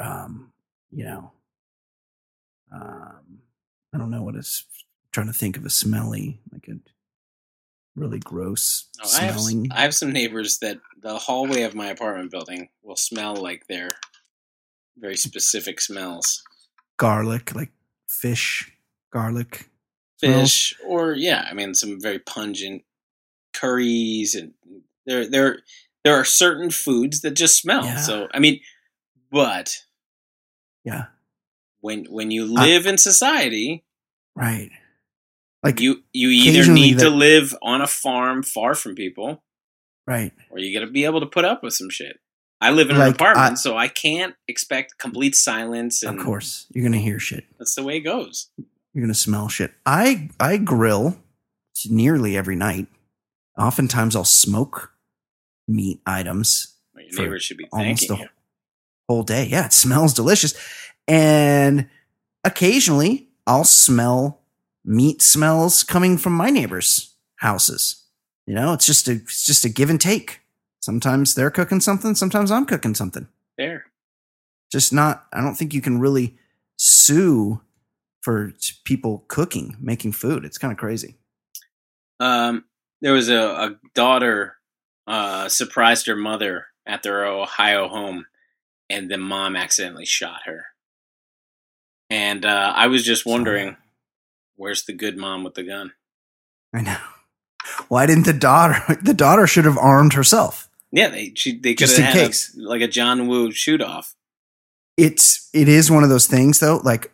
I don't know what it's trying to think of a smelly, like a really gross smelling. I have some neighbors that the hallway of my apartment building will smell like their very specific smells. Garlic, like fish, garlic. Fish, or some very pungent curries, and there are certain foods that just smell. Yeah. So but yeah, when you live in society, right? Like you either need to live on a farm far from people, right, or you got to be able to put up with some shit. I live in an apartment, so I can't expect complete silence. And of course, you're gonna hear shit. That's the way it goes. You're going to smell shit. I grill nearly every night. Oftentimes I'll smoke meat items. Well, your neighbors should be thanking you. Whole day. Yeah, it smells delicious. And occasionally I'll smell meat smells coming from my neighbors' houses. It's just a give and take. Sometimes they're cooking something. Sometimes I'm cooking something. Fair. I don't think you can really sue for people making food. It's kind of crazy. There was a daughter surprised her mother at their Ohio home, and the mom accidentally shot her. And I was just wondering, where's the good mom with the gun? I know. Why didn't the daughter? The daughter should have armed herself. Yeah, they could have had like a John Woo shoot off. It is one of those things though, like.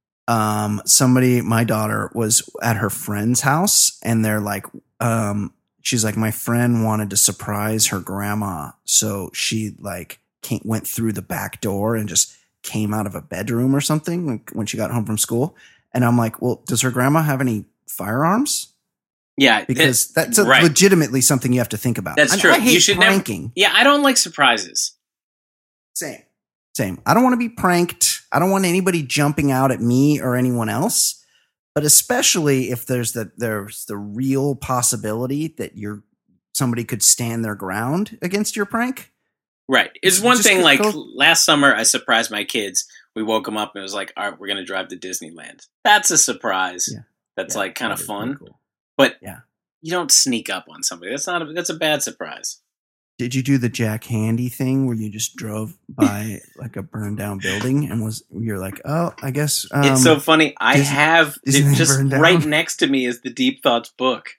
My daughter was at her friend's house and they're like, she's like, my friend wanted to surprise her grandma. So she like went through the back door and just came out of a bedroom or something when she got home from school. And I'm like, well, does her grandma have any firearms? Yeah. Because that's legitimately something you have to think about. That's true. I hate pranking. I don't like surprises. Same. I don't want to be pranked. I don't want anybody jumping out at me or anyone else. But especially if there's the real possibility that somebody could stand their ground against your prank. Right. It's one thing like last summer I surprised my kids. We woke them up and it was like, all right, we're going to drive to Disneyland. That's a surprise. Yeah. That's like kind of fun. Cool. But you don't sneak up on somebody. That's a bad surprise. Did you do the Jack Handy thing where you just drove by like a burned down building and you're like, oh, I guess it's so funny. I have just right next to me is the Deep Thoughts book.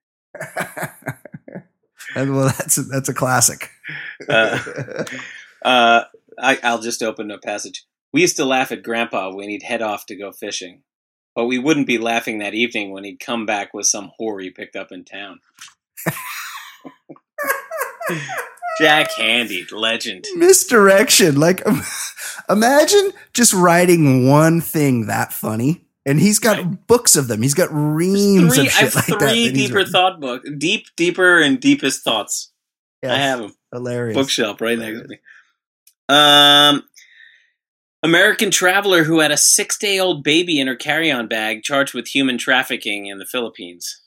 Well, that's a classic. I'll just open a passage. We used to laugh at Grandpa when he'd head off to go fishing, but we wouldn't be laughing that evening when he'd come back with some whore he picked up in town. Jack Handy, legend. Misdirection. Like, imagine just writing one thing that funny And he's got books of them. He's got reams of shit I have like that. three deeper thought books. Deeper, and deepest thoughts. Yes, I have them. Hilarious. Bookshelf right next to me. American traveler who had a 6-day-old baby in her carry-on bag charged with human trafficking in the Philippines.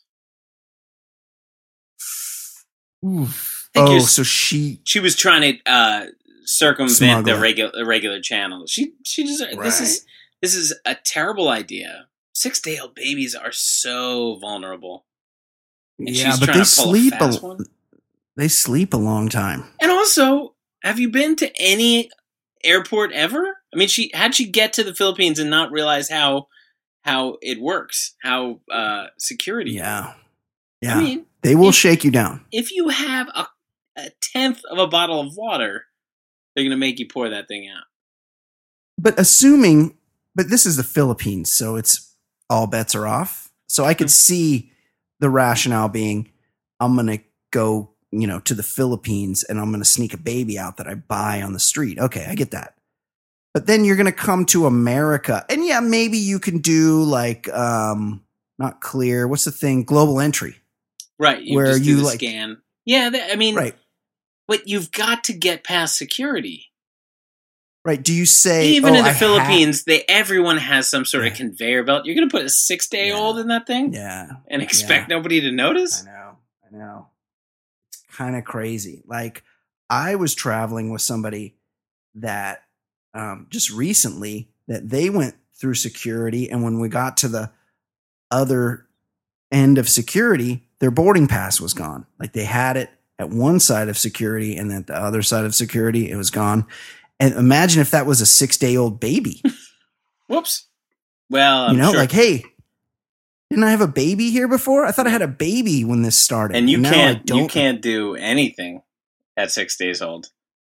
So she was trying to circumvent smuggle the regular channel. She just this is a terrible idea. 6-day-old babies are so vulnerable. And but they sleep they sleep a long time. And also, have you been to any airport ever? I mean, she get to the Philippines and not realize how it works, how security. Yeah. I mean, they will shake you down. If you have a tenth of a bottle of water, they're going to make you pour that thing out. But this is the Philippines, so it's all bets are off. So I could see the rationale being, I'm going to go, to the Philippines and I'm going to sneak a baby out that I buy on the street. Okay, I get that. But then you're going to come to America, and maybe you can do like, not clear. What's the thing? Global entry. Right. Where just you do the scan. Yeah. Right. But you've got to get past security. Right. Do you say even in the Philippines, everyone has some sort of conveyor belt? You're going to put a 6-day-old in that thing, and expect nobody to notice? I know. It's kind of crazy. Like I was traveling with somebody that just recently that they went through security, and when we got to the other end of security, their boarding pass was gone. Like they had it at one side of security, and then at the other side of security, it was gone. And imagine if that was a 6-day-old baby. Whoops. Well, I'm sure. like, hey, didn't I have a baby here before? I thought I had a baby when this started. And you can't do anything at 6 days old.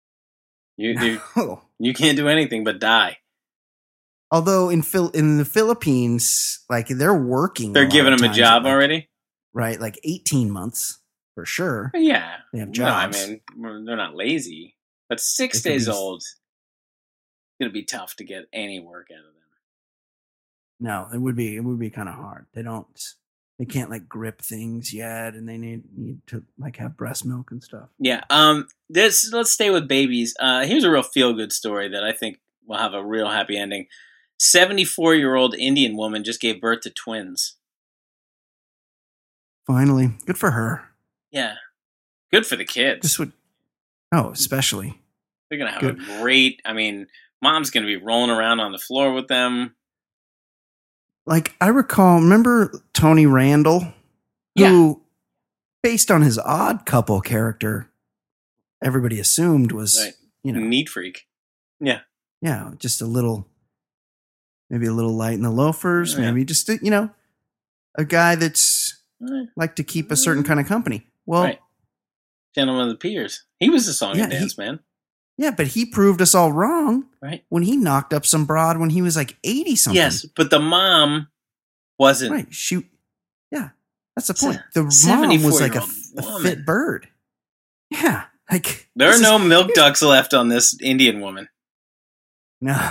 You can't do anything but die. Although in the Philippines, like they're working. They're giving them a job already? Right, like 18 months for sure. Yeah. They have jobs. No, I mean, they're not lazy. But 6 days old, it's going to be tough to get any work out of them. No, it would be kind of hard. They can't like grip things yet, and they need to like have breast milk and stuff. Yeah. Let's stay with babies. Here's a real feel-good story that I think will have a real happy ending. 74-year-old Indian woman just gave birth to twins. Finally, good for her. Yeah, good for the kids. Especially. They're gonna have a great. I mean, mom's gonna be rolling around on the floor with them. Like I remember Tony Randall, who, based on his Odd Couple character, everybody assumed was neat freak. Yeah, just maybe a little light in the loafers, maybe just a guy that's like to keep a certain kind of company. Well, Gentleman of the Piers, he was a song and dance man. Yeah, but he proved us all wrong. Right. When he knocked up some broad when he was like 80 something. Yes, but the mom wasn't. Right. That's the point. The mom was like a fit bird. Yeah. Like there are no milk ducks left on this Indian woman. No.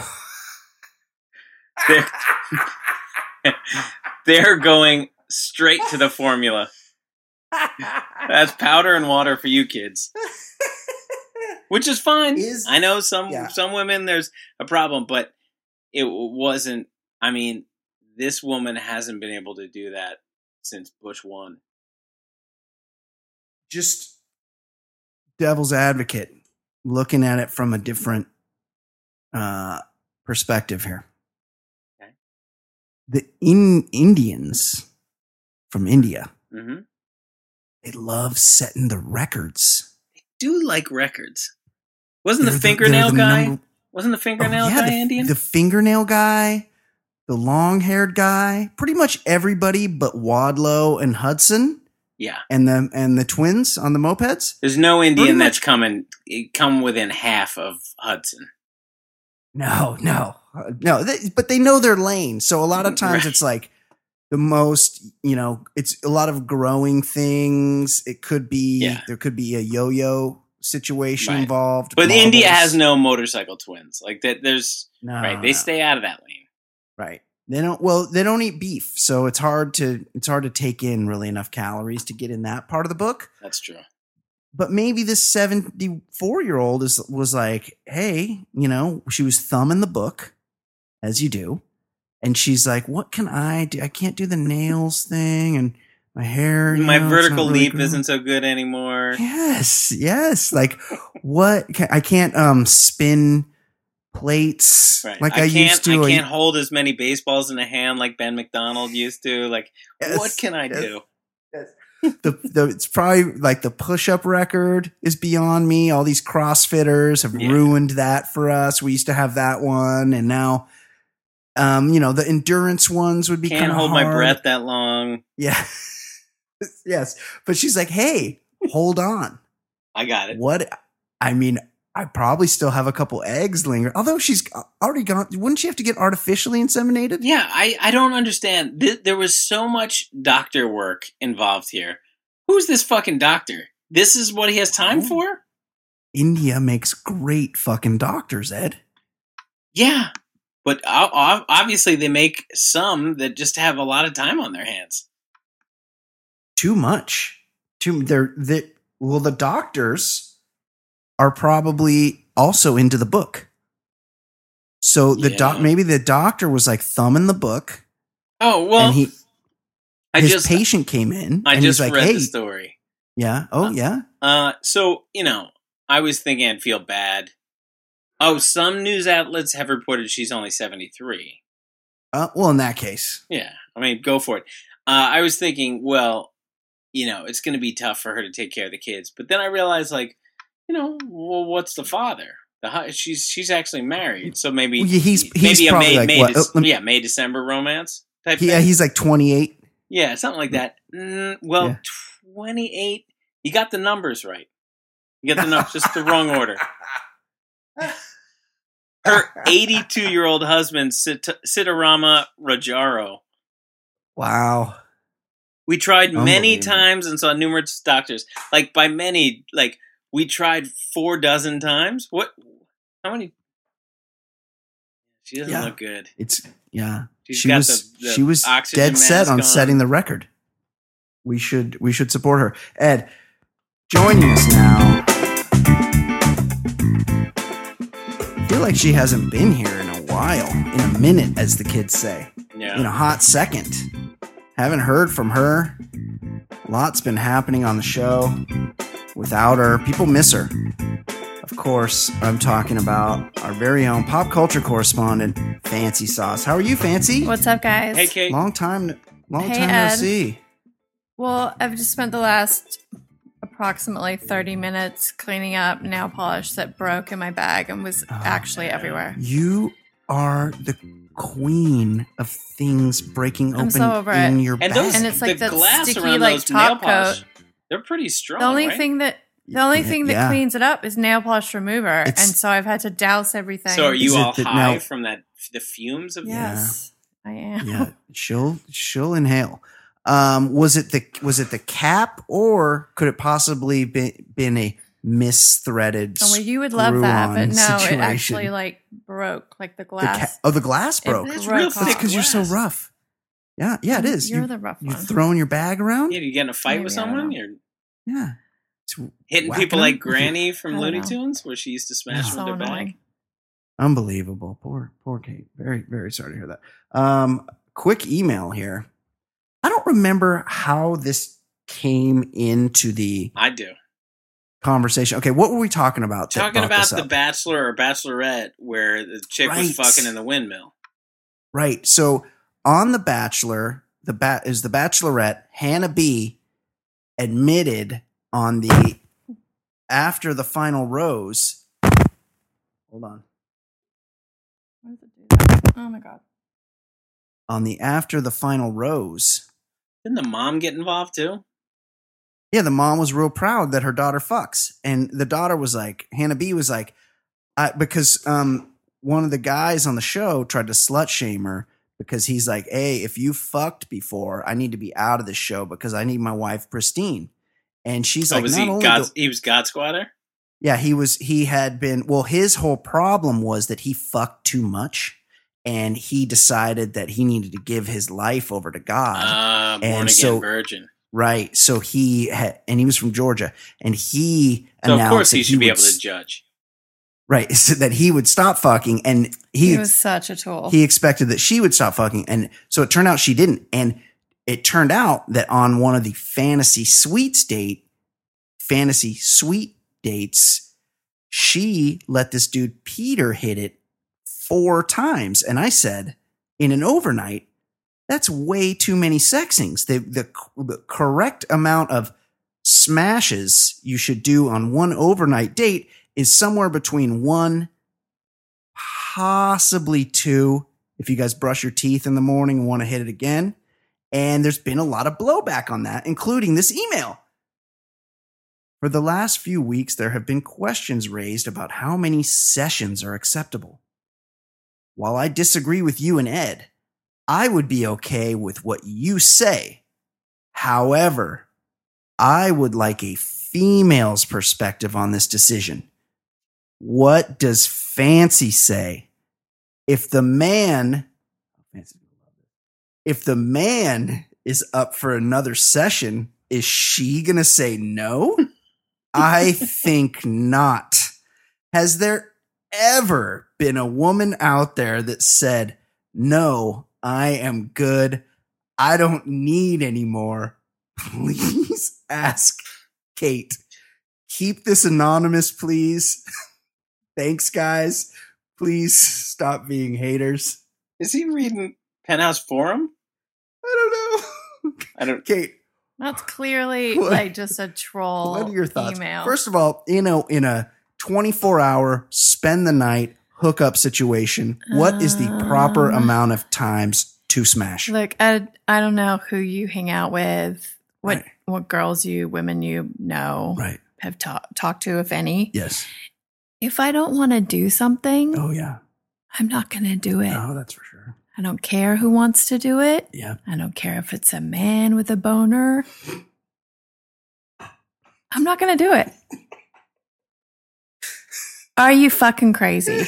They're going straight to the formula. That's powder and water for you kids. Which is fine. I know some women, there's a problem, but it wasn't. I mean, this woman hasn't been able to do that since Bush won. Just devil's advocate, looking at it from a different perspective here. Okay. The Indians from India, they love setting the records. They do like records. Wasn't the fingernail guy Indian? The fingernail guy, the long-haired guy, pretty much everybody but Wadlow and Hudson. Yeah. And the twins on the mopeds. There's no Indian that's come within half of Hudson. No. But they know their lane. So a lot of times it's like the most, it's a lot of growing things. It could be, there could be a yo-yo situation involved. But India has no motorcycle twins. Like that, there's, they stay out of that lane. Right. They don't eat beef, so it's hard to take in really enough calories to get in that part of the book. That's true. But maybe this 74-year-old was like, hey, she was thumbing the book, as you do. And she's like, what can I do? I can't do the nails thing and my hair. My vertical leap isn't so good anymore. Yes. Like, what? I can't spin plates like I used to. I can't hold as many baseballs in a hand like Ben McDonald used to. Like, what can I do? Yes. It's probably like the push-up record is beyond me. All these CrossFitters have ruined that for us. We used to have that one, and now, the endurance ones would be kind of hard. Can't hold my breath that long. Yeah. Yes. But she's like, hey, hold on. I got it. What? I mean, I probably still have a couple eggs lingering. Although she's already gone. Wouldn't she have to get artificially inseminated? Yeah, I don't understand. There was so much doctor work involved here. Who's this fucking doctor? This is what he has time for? India makes great fucking doctors, Ed. Yeah, but obviously they make some that just have a lot of time on their hands. Too much. The doctors are probably also into the book. So maybe the doctor was like thumbing the book. Oh, well. And his patient came in. I and just he's like, read hey. the story. Yeah. Oh, yeah. So, I was thinking I'd feel bad. Oh, some news outlets have reported she's only 73. Well, in that case. Yeah. I mean, go for it. I was thinking, well, it's going to be tough for her to take care of the kids. But then I realized, like, well, what's the father? She's actually married, so maybe he's maybe a probably May December romance type. Yeah, thing. He's like 28. Yeah, something like that. 28. You got the numbers right. You got the numbers, just the wrong order. Her 82-year-old husband, Sitarama Rajaro. Wow. We tried many times and saw numerous doctors. Like, by many, like, we tried 4 dozen times. What? How many? She doesn't look good. She was dead set on setting the record. We should support her. Ed, joining us now. I feel like she hasn't been here in a while, in a minute, as the kids say. Yeah. In a hot second. Haven't heard from her. Lots been happening on the show. Without her, people miss her. Of course, I'm talking about our very own pop culture correspondent, Fancy Sauce. How are you, Fancy? What's up, guys? Hey, Kate. Long time no Ed. see. Well, I've just spent the last approximately 30 minutes cleaning up nail polish that broke in my bag and was actually everywhere. You are the queen of things breaking open so over in it. your bag. And it's like the that glass sticky around like those top nail polish, coat. They're pretty strong. The only right? thing that cleans it up is nail polish remover, and so I've had to douse everything. So are you all high now, from the fumes of Yes, I am. Yeah, she'll inhale. Was it the cap, or could it possibly been a misthreaded? Well, you would love that, but no, situation? it actually like broke, like the glass. The glass broke. It's real thick. That's because you're so rough. Yeah, it is. You're the rough one. You throwing your bag around? Yeah, you get in a fight with someone? You're hitting people like Granny from Looney Tunes, where she used to smash them with their bag. Unbelievable. Poor Kate. Very, very sorry to hear that. Quick email here. I don't remember how this came into the I do. conversation. Okay, what were we talking about? Talking about The Bachelor or Bachelorette, where the chick was fucking in the windmill. Right. So on The Bachelor, the Bachelorette, Hannah B admitted on the after the final rose. Hold on. Why does it do that? Oh my god. On the after the final rose. Didn't the mom get involved too? Yeah, the mom was real proud that her daughter fucks. And the daughter was like, Hannah B was like, because one of the guys on the show tried to slut shame her because he's like, hey, if you fucked before, I need to be out of the show because I need my wife pristine. And she's like, was he was God Squatter? Yeah, he had been, his whole problem was that he fucked too much. and he decided that he needed to give his life over to God. Born again virgin. Right. So he was from Georgia, and he so announced of course he should be able to judge. Right. So that he would stop fucking, and he was such a tool. He expected that she would stop fucking, and so it turned out she didn't. And it turned out that on one of the fantasy suite dates, she let this dude Peter hit it 4 times. And I said, in an overnight, that's way too many sexings. The correct amount of smashes you should do on one overnight date is somewhere between 1, possibly 2, if you guys brush your teeth in the morning and want to hit it again. And there's been a lot of blowback on that, including this email. For the last few weeks, there have been questions raised about how many sessions are acceptable. While I disagree with you and Ed, I would be okay with what you say. However, I would like a female's perspective on this decision. What does Fancy say? If the man is up for another session, is she going to say no? I think not. Has there ever been a woman out there that said, no, I am good. I don't need any more. Please ask Kate. Keep this anonymous, please. Thanks, guys. Please stop being haters. Is he reading Penthouse Forum? I don't know. Kate. That's clearly like just a troll. What are your thoughts? Email. First of all, in a 24-hour spend the night hookup situation, what is the proper amount of times to smash? Look, I don't know who you hang out with, what girls women you know, have talked to, if any. Yes. If I don't want to do something, I'm not going to do it. Oh, that's for sure. I don't care who wants to do it. Yeah. I don't care if it's a man with a boner. I'm not going to do it. Are you fucking crazy?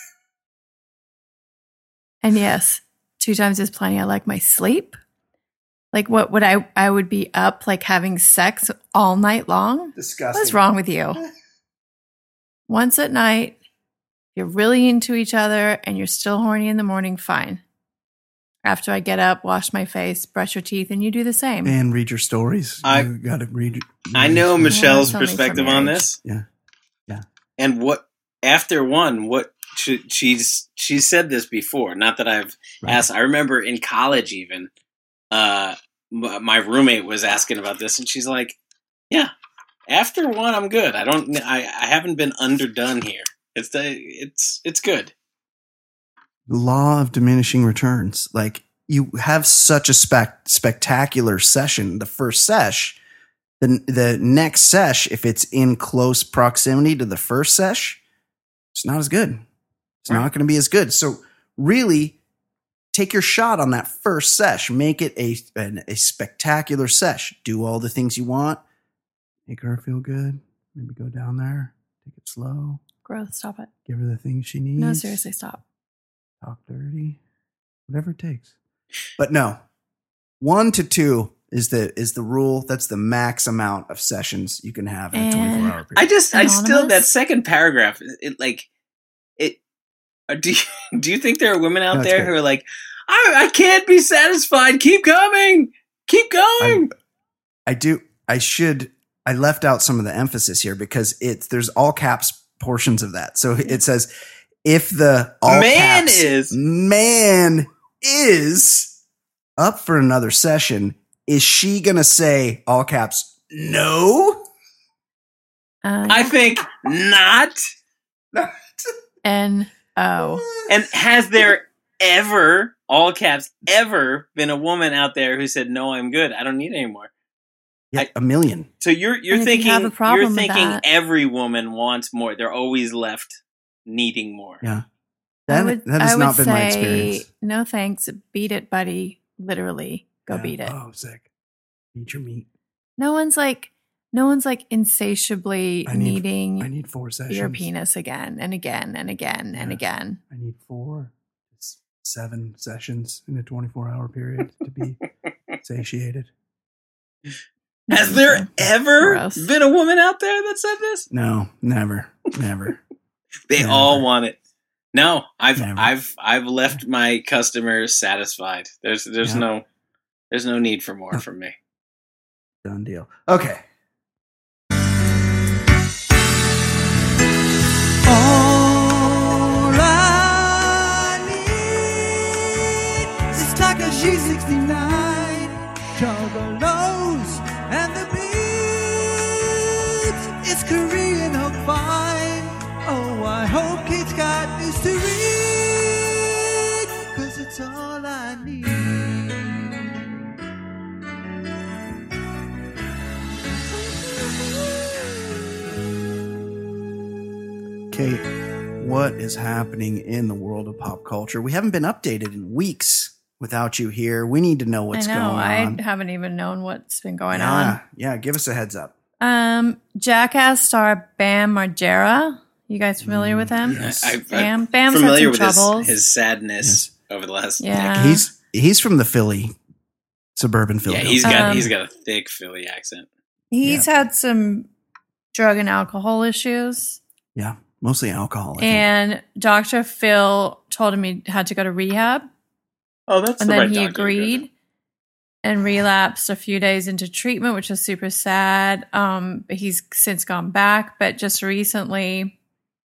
And yes, 2 times is plenty. I like my sleep. Like what would I would be up like having sex all night long? Disgusting. What's wrong with you? Once at night, you're really into each other and you're still horny in the morning, fine. After I get up, wash my face, brush your teeth, and you do the same. And read your stories. I got to read. I know Michelle's perspective on this. Yeah. And what after one, what she's said this before. Not that I've asked. I remember in college even, my roommate was asking about this, and she's like, "Yeah, after one, I'm good. I haven't been underdone here. It's good." The law of diminishing returns. Like you have such a spectacular session, the first sesh, the next sesh, if it's in close proximity to the first sesh, it's not as good. It's not going to be as good. So really take your shot on that first sesh. Make it a spectacular sesh. Do all the things you want. Make her feel good. Maybe go down there. Take it slow. Growth, stop it. Give her the things she needs. No, seriously, stop. Talk dirty. Whatever it takes. But no. 1 to 2 is the rule. That's the max amount of sessions you can have in a 24-hour period. I still, that second paragraph, do you think there are women out there who are like, I can't be satisfied. Keep coming. Keep going. I do. I left out some of the emphasis here because there's all caps portions of that. So it says, if the all man caps man is up for another session, is she going to say all caps no? I think not. N-O. And has there ever, all caps, ever been a woman out there who said, no, I'm good. I don't need any more? Yeah, a million. So you're thinking every woman wants more. They're always left needing more. Yeah. That has not been my experience. No thanks. Beat it, buddy. Literally. Go beat it. Oh, sick. Eat your meat. No one's like insatiably needing I need 4 sessions. your penis again and again and again and again. I need 4. 7 sessions in a 24-hour period to be satiated. Has there ever been a woman out there that said this? No, never. They all want it. No, I've left my customers satisfied. There's no need for more from me. Done deal. Okay. All I need is Taco G69, Juggalos, and the beats. It's Korean Hook fine. Oh, I hope Kate's got news to read, 'cause it's all I need. Kate, what is happening in the world of pop culture? We haven't been updated in weeks without you here. We need to know what's going on. I haven't even known what's been going on. Yeah, give us a heads up. Jackass star Bam Margera. You guys familiar with him? Yes. Bam's familiar had some with his sadness over the last decade. He's from the suburban Philly. Yeah, he's got a thick Philly accent. He's had some drug and alcohol issues. Yeah, mostly alcohol. And Dr. Phil told him he had to go to rehab. Oh, that's and the then right he doctor agreed and relapsed a few days into treatment, which was super sad. But he's since gone back. But just recently,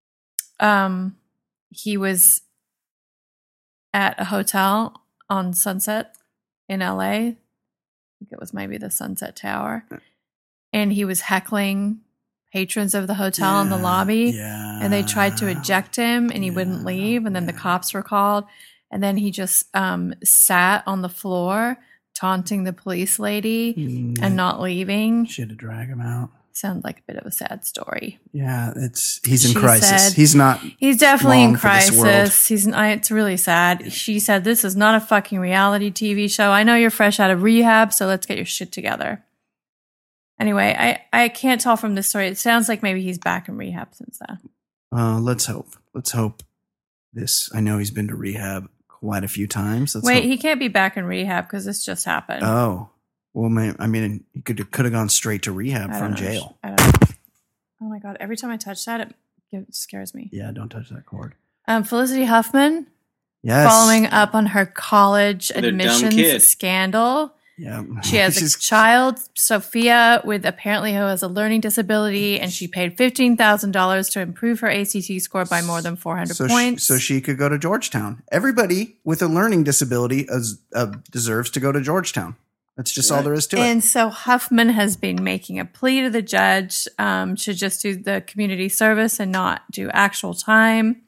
he was at a hotel on Sunset in LA. I think it was maybe the Sunset Tower. And he was heckling patrons of the hotel in the lobby. Yeah. And they tried to eject him and he wouldn't leave. And then the cops were called. And then he just sat on the floor taunting the police lady and not leaving. She had to drag him out. Sounds like a bit of a sad story. Yeah, he's in crisis. He's definitely in crisis. It's really sad. Yeah. She said, "This is not a fucking reality TV show. I know you're fresh out of rehab, so let's get your shit together." Anyway, I can't tell from this story. It sounds like maybe he's back in rehab since then. Let's hope. I know he's been to rehab quite a few times. He can't be back in rehab because this just happened. Oh. Well, I mean, he could have gone straight to rehab from jail. I don't know. Oh my God. Every time I touch that, it scares me. Yeah, don't touch that cord. Felicity Huffman. Yes. Following up on her college admissions scandal. Yeah. She has a child, Sophia, with apparently who has a learning disability, and she paid $15,000 to improve her ACT score by more than 400 points. So she could go to Georgetown. Everybody with a learning disability deserves to go to Georgetown. That's just all there is to it. And so Huffman has been making a plea to the judge to just do the community service and not do actual time,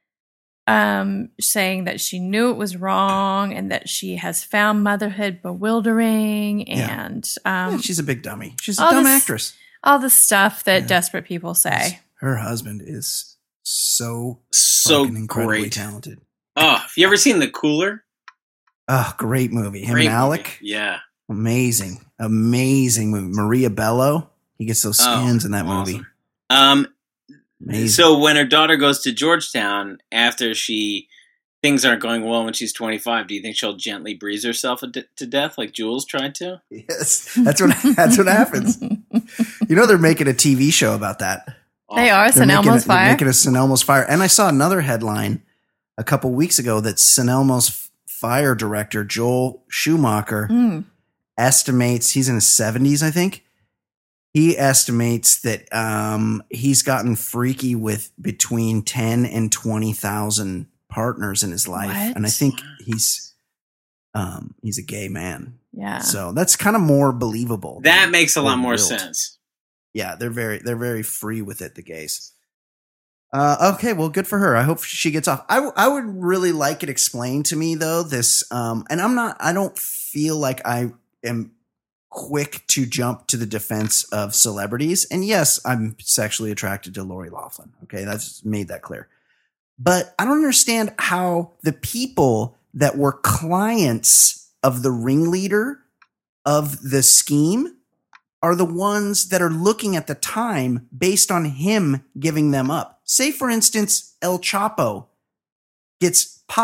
saying that she knew it was wrong and that she has found motherhood bewildering. And she's a big dummy. She's a dumb actress. All the stuff that desperate people say. Her husband is so incredibly talented. Oh, have you ever seen The Cooler? Oh, great movie. Him and Alec. Yeah. Amazing movie. Maria Bello. He gets those skins in that movie. Amazing. So when her daughter goes to Georgetown after things aren't going well when she's 25, do you think she'll gently breeze herself to death like Jules tried to? Yes, that's what happens. You know they're making a TV show about that. They are. St. Elmo's Fire. They're making a St. Elmo's Fire, and I saw another headline a couple weeks ago that St. Elmo's Fire director Joel Schumacher estimates, he's in his 70s, I think. He estimates that he's gotten freaky with between 10 and 20,000 partners in his life. What? And I think he's a gay man. Yeah. So that's kind of more believable. That makes a lot more sense. Yeah, they're very free with it, the gays. Okay, well, good for her. I hope she gets off. I would really like it explained to me though, this and I don't feel like I am quick to jump to the defense of celebrities. And yes, I'm sexually attracted to Lori Loughlin. Okay, that's made that clear. But I don't understand how the people that were clients of the ringleader of the scheme are the ones that are looking at the time based on him giving them up. Say, for instance, El Chapo gets popped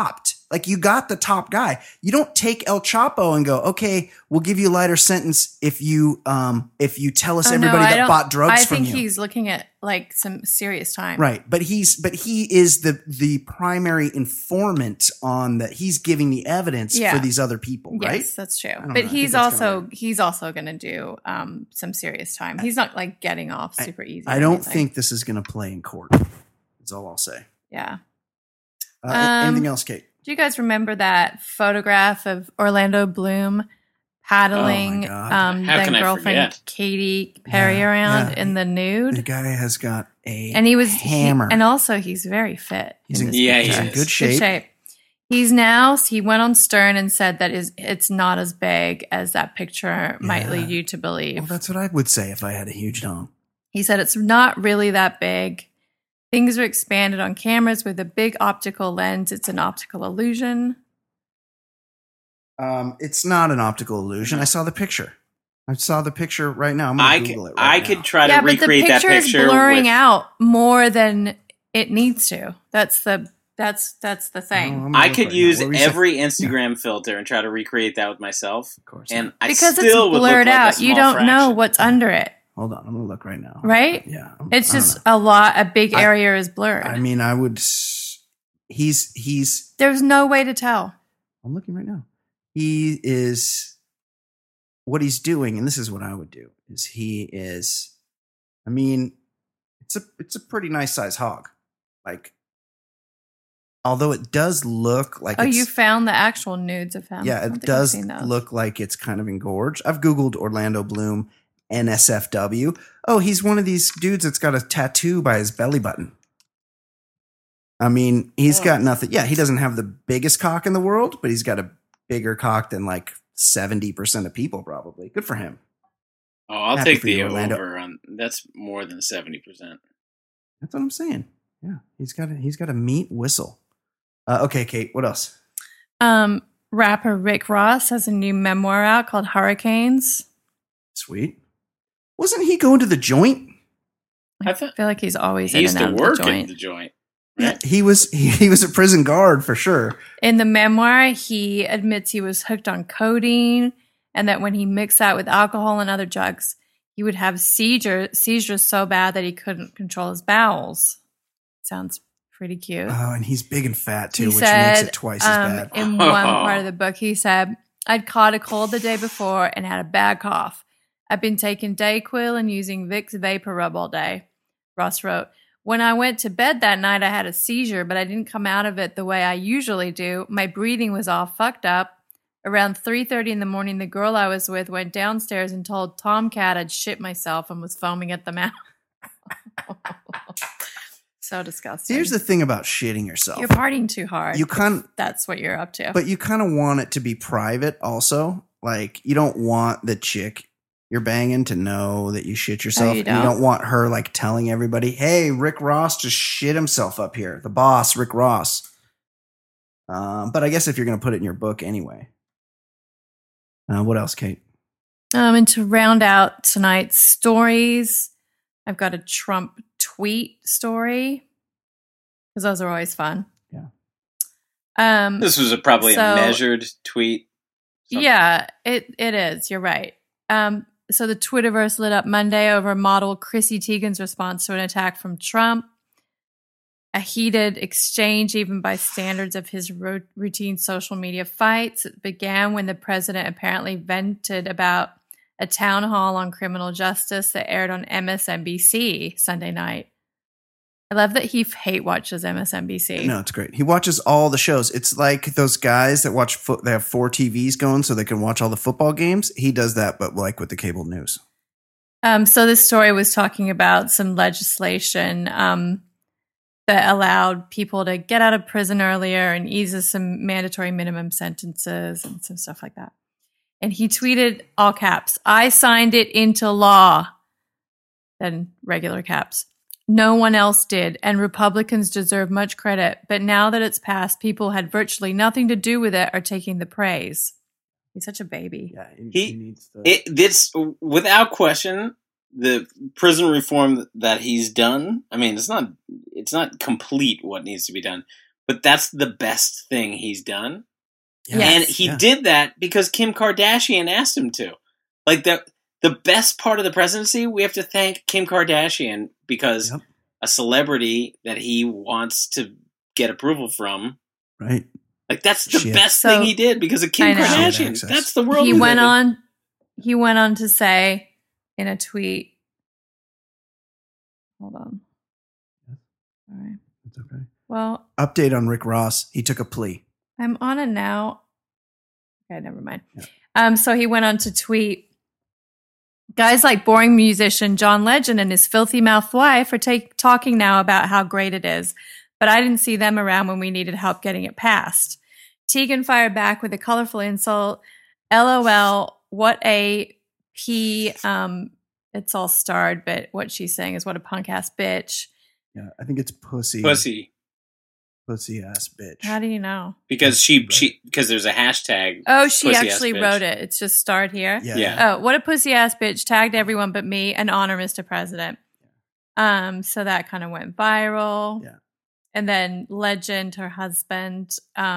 Like, you got the top guy. You don't take El Chapo and go, okay, we'll give you a lighter sentence if you tell us everybody that bought drugs from you. I think he's looking at like some serious time. Right. But he is the primary informant on that. He's giving the evidence for these other people, right? Yes, that's true. But he's also going to do some serious time. He's not like getting off super easy. I don't think this is going to play in court. That's all I'll say. Yeah. Anything else, Kate? Do you guys remember that photograph of Orlando Bloom paddling then girlfriend Katy Perry around in the nude? The guy has got a hammer. And also he's very fit. He's in good shape. He went on Stern and said that it's not as big as that picture might lead you to believe. Well, that's what I would say if I had a huge dong. He said it's not really that big. Things are expanded on cameras with a big optical lens. It's an optical illusion. It's not an optical illusion. I saw the picture. I saw the picture right now. I'm going to Google it right now. I could try to recreate that picture. Yeah, but the picture is blurring out more than it needs to. That's the thing. I could use every Instagram filter and try to recreate that with myself. Of course. And because it's blurred out. You don't know what's under it. Hold on, I'm going to look right now. Right? Yeah. It's just a big area is blurred. I mean, he's... There's no way to tell. I'm looking right now. What he's doing, and this is what I would do, it's a pretty nice size hog. Like, although it does look like you found the actual nudes of him. Yeah, it does look like it's kind of engorged. I've Googled Orlando Bloom NSFW. Oh, he's one of these dudes that's got a tattoo by his belly button. I mean, he's got nothing. Yeah, he doesn't have the biggest cock in the world, but he's got a bigger cock than like 70% of people probably. Good for him. Oh, I'll take the over on that's more than 70%. That's what I'm saying. Yeah, he's got a meat whistle. Okay, Kate, what else? Rapper Rick Ross has a new memoir out called Hurricanes. Sweet. Wasn't he going to the joint? I feel like he's always in and out of the joint. He used to work at the joint. Yeah, he was a prison guard for sure. In the memoir, he admits he was hooked on codeine and that when he mixed that with alcohol and other drugs, he would have seizures so bad that he couldn't control his bowels. Sounds pretty cute. Oh, and he's big and fat too, which makes it twice as bad. In one part of the book, he said, I'd caught a cold the day before and had a bad cough. I've been taking Dayquil and using Vicks Vapor Rub all day. Ross wrote, when I went to bed that night, I had a seizure, but I didn't come out of it the way I usually do. My breathing was all fucked up. Around 3:30 in the morning, the girl I was with went downstairs and told Tomcat I'd shit myself and was foaming at the mouth. So disgusting. Here's the thing about shitting yourself. You're partying too hard. That's what you're up to. But you kind of want it to be private also. Like, you don't want the chick you're banging to know that you shit yourself. You don't want her like telling everybody, hey, Rick Ross just shit himself up here. The boss, Rick Ross. But I guess if you're going to put it in your book anyway. What else, Kate? And to round out tonight's stories, I've got a Trump tweet story because those are always fun. Yeah. This was probably a measured tweet. Yeah, it is. You're right. So the Twitterverse lit up Monday over model Chrissy Teigen's response to an attack from Trump. A heated exchange, even by standards of his routine social media fights. It began when the president apparently vented about a town hall on criminal justice that aired on MSNBC Sunday night. I love that he hate watches MSNBC. No, it's great. He watches all the shows. It's like those guys that watch they have 4 TVs going so they can watch all the football games. He does that, but like with the cable news. So this story was talking about some legislation that allowed people to get out of prison earlier and eases some mandatory minimum sentences and some stuff like that. And he tweeted all caps, I signed it into law. Then regular caps. No one else did, and Republicans deserve much credit. But now that it's passed, people had virtually nothing to do with it are taking the praise. He's such a baby. Yeah, he needs to. This, without question, the prison reform that he's done. I mean, it's not complete what needs to be done, but that's the best thing he's done. Yes. And he did that because Kim Kardashian asked him to. Like, the best part of the presidency, we have to thank Kim Kardashian because a celebrity that he wants to get approval from. Right. Like, that's the best thing he did because of Kim Kardashian. That's the world He went on to say in a tweet, hold on. All right. It's okay. Well, update on Rick Ross. He took a plea. I'm on it now. Okay, never mind. Yeah. So he went on to tweet, guys like boring musician John Legend and his filthy mouthed wife are talking now about how great it is, but I didn't see them around when we needed help getting it passed. Tegan fired back with a colorful insult. LOL, what a P. It's all starred, but what she's saying is what a punk ass bitch. Yeah, I think it's pussy. Pussy ass bitch. How do you know? Because because there's a hashtag. Oh, she actually wrote it. It's just starred here. Yeah. Oh, what a pussy ass bitch. Tagged everyone but me. An honor, Mr. President. So that kind of went viral. Yeah. And then Legend, her husband,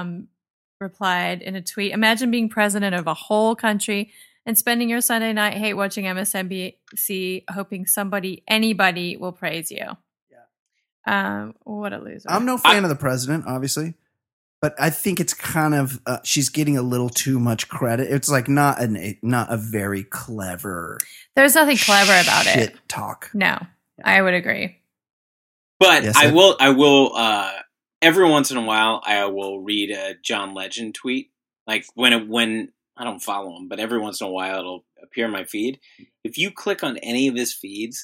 replied in a tweet, imagine being president of a whole country and spending your Sunday night hate watching MSNBC, hoping anybody will praise you. What a loser. I'm no fan of the president, obviously, but I think it's kind of she's getting a little too much credit. It's like not a very clever. There's nothing clever about shit it. Talk. No, I would agree. But yes, I will. Every once in a while, I will read a John Legend tweet. Like when I don't follow him, but every once in a while it'll appear in my feed. If you click on any of his feeds,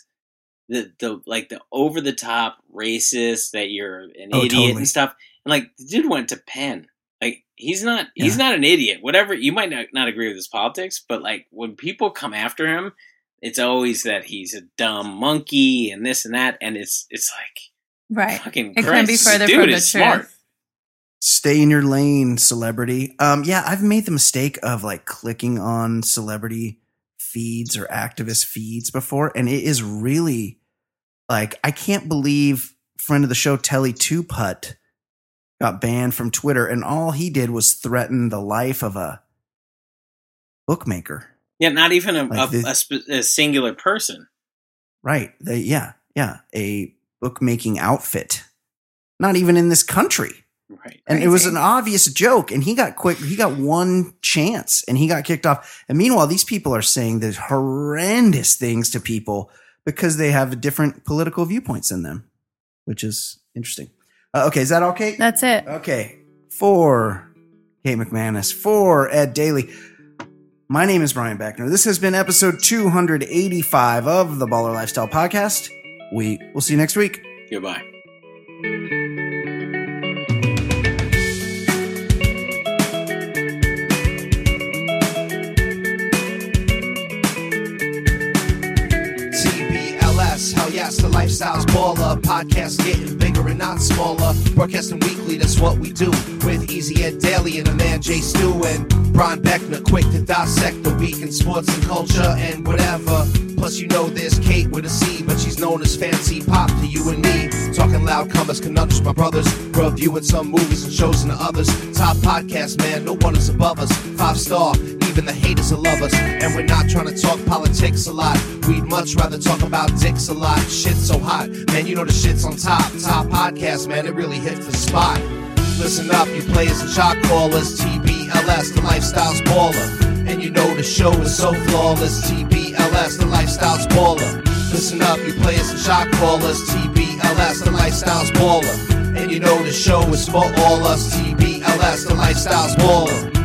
the over the top racist that you're an idiot totally. And stuff, and like the dude went to Penn. Like he's not an idiot. Whatever, you might not agree with his politics, but like when people come after him, it's always that he's a dumb monkey and this and that, and it's like right. Fucking it Christ. Can be further Dude from the is truth. Smart. Stay in your lane, celebrity. Yeah, I've made the mistake of like clicking on celebrity feeds or activist feeds before, and it is really like I can't believe friend of the show Telly Two Putt got banned from Twitter, and all he did was threaten the life of a bookmaker. Yeah, not even a singular person. Right. A bookmaking outfit. Not even in this country. Right. And it was an obvious joke, and he got one chance and he got kicked off. And meanwhile, these people are saying the horrendous things to people because they have different political viewpoints than them, which is interesting. Okay, is that all, Kate? That's it. Okay. For Kate McManus, for Ed Daly, my name is Brian Beckner. This has been episode 285 of the Baller Lifestyle Podcast. We will see you next week. Goodbye. Hell yes, the lifestyle's baller. Podcast getting bigger and not smaller. Broadcasting weekly, that's what we do. With Easy Ed Daily and a man Jay Stu and Brian Beckner, quick to dissect the week in sports and culture and whatever. Plus you know there's Kate with a C, but she's known as Fancy Pop to you and me. Talking loud comers, conundrums, my brothers. Reviewing some movies and shows and the others. Top podcast, man, no one is above us. 5-star. Even the haters will love us, and we're not trying to talk politics a lot. We'd much rather talk about dicks a lot. Shit's so hot, man, you know the shit's on top. Top podcast, man, it really hits the spot. Listen up, you players and shot callers. TBLS, the lifestyle's baller. And you know the show is so flawless. TBLS, the lifestyle's baller. Listen up, you players and shot callers. TBLS, the lifestyle's baller. And you know the show is for all us. TBLS, the lifestyle's baller.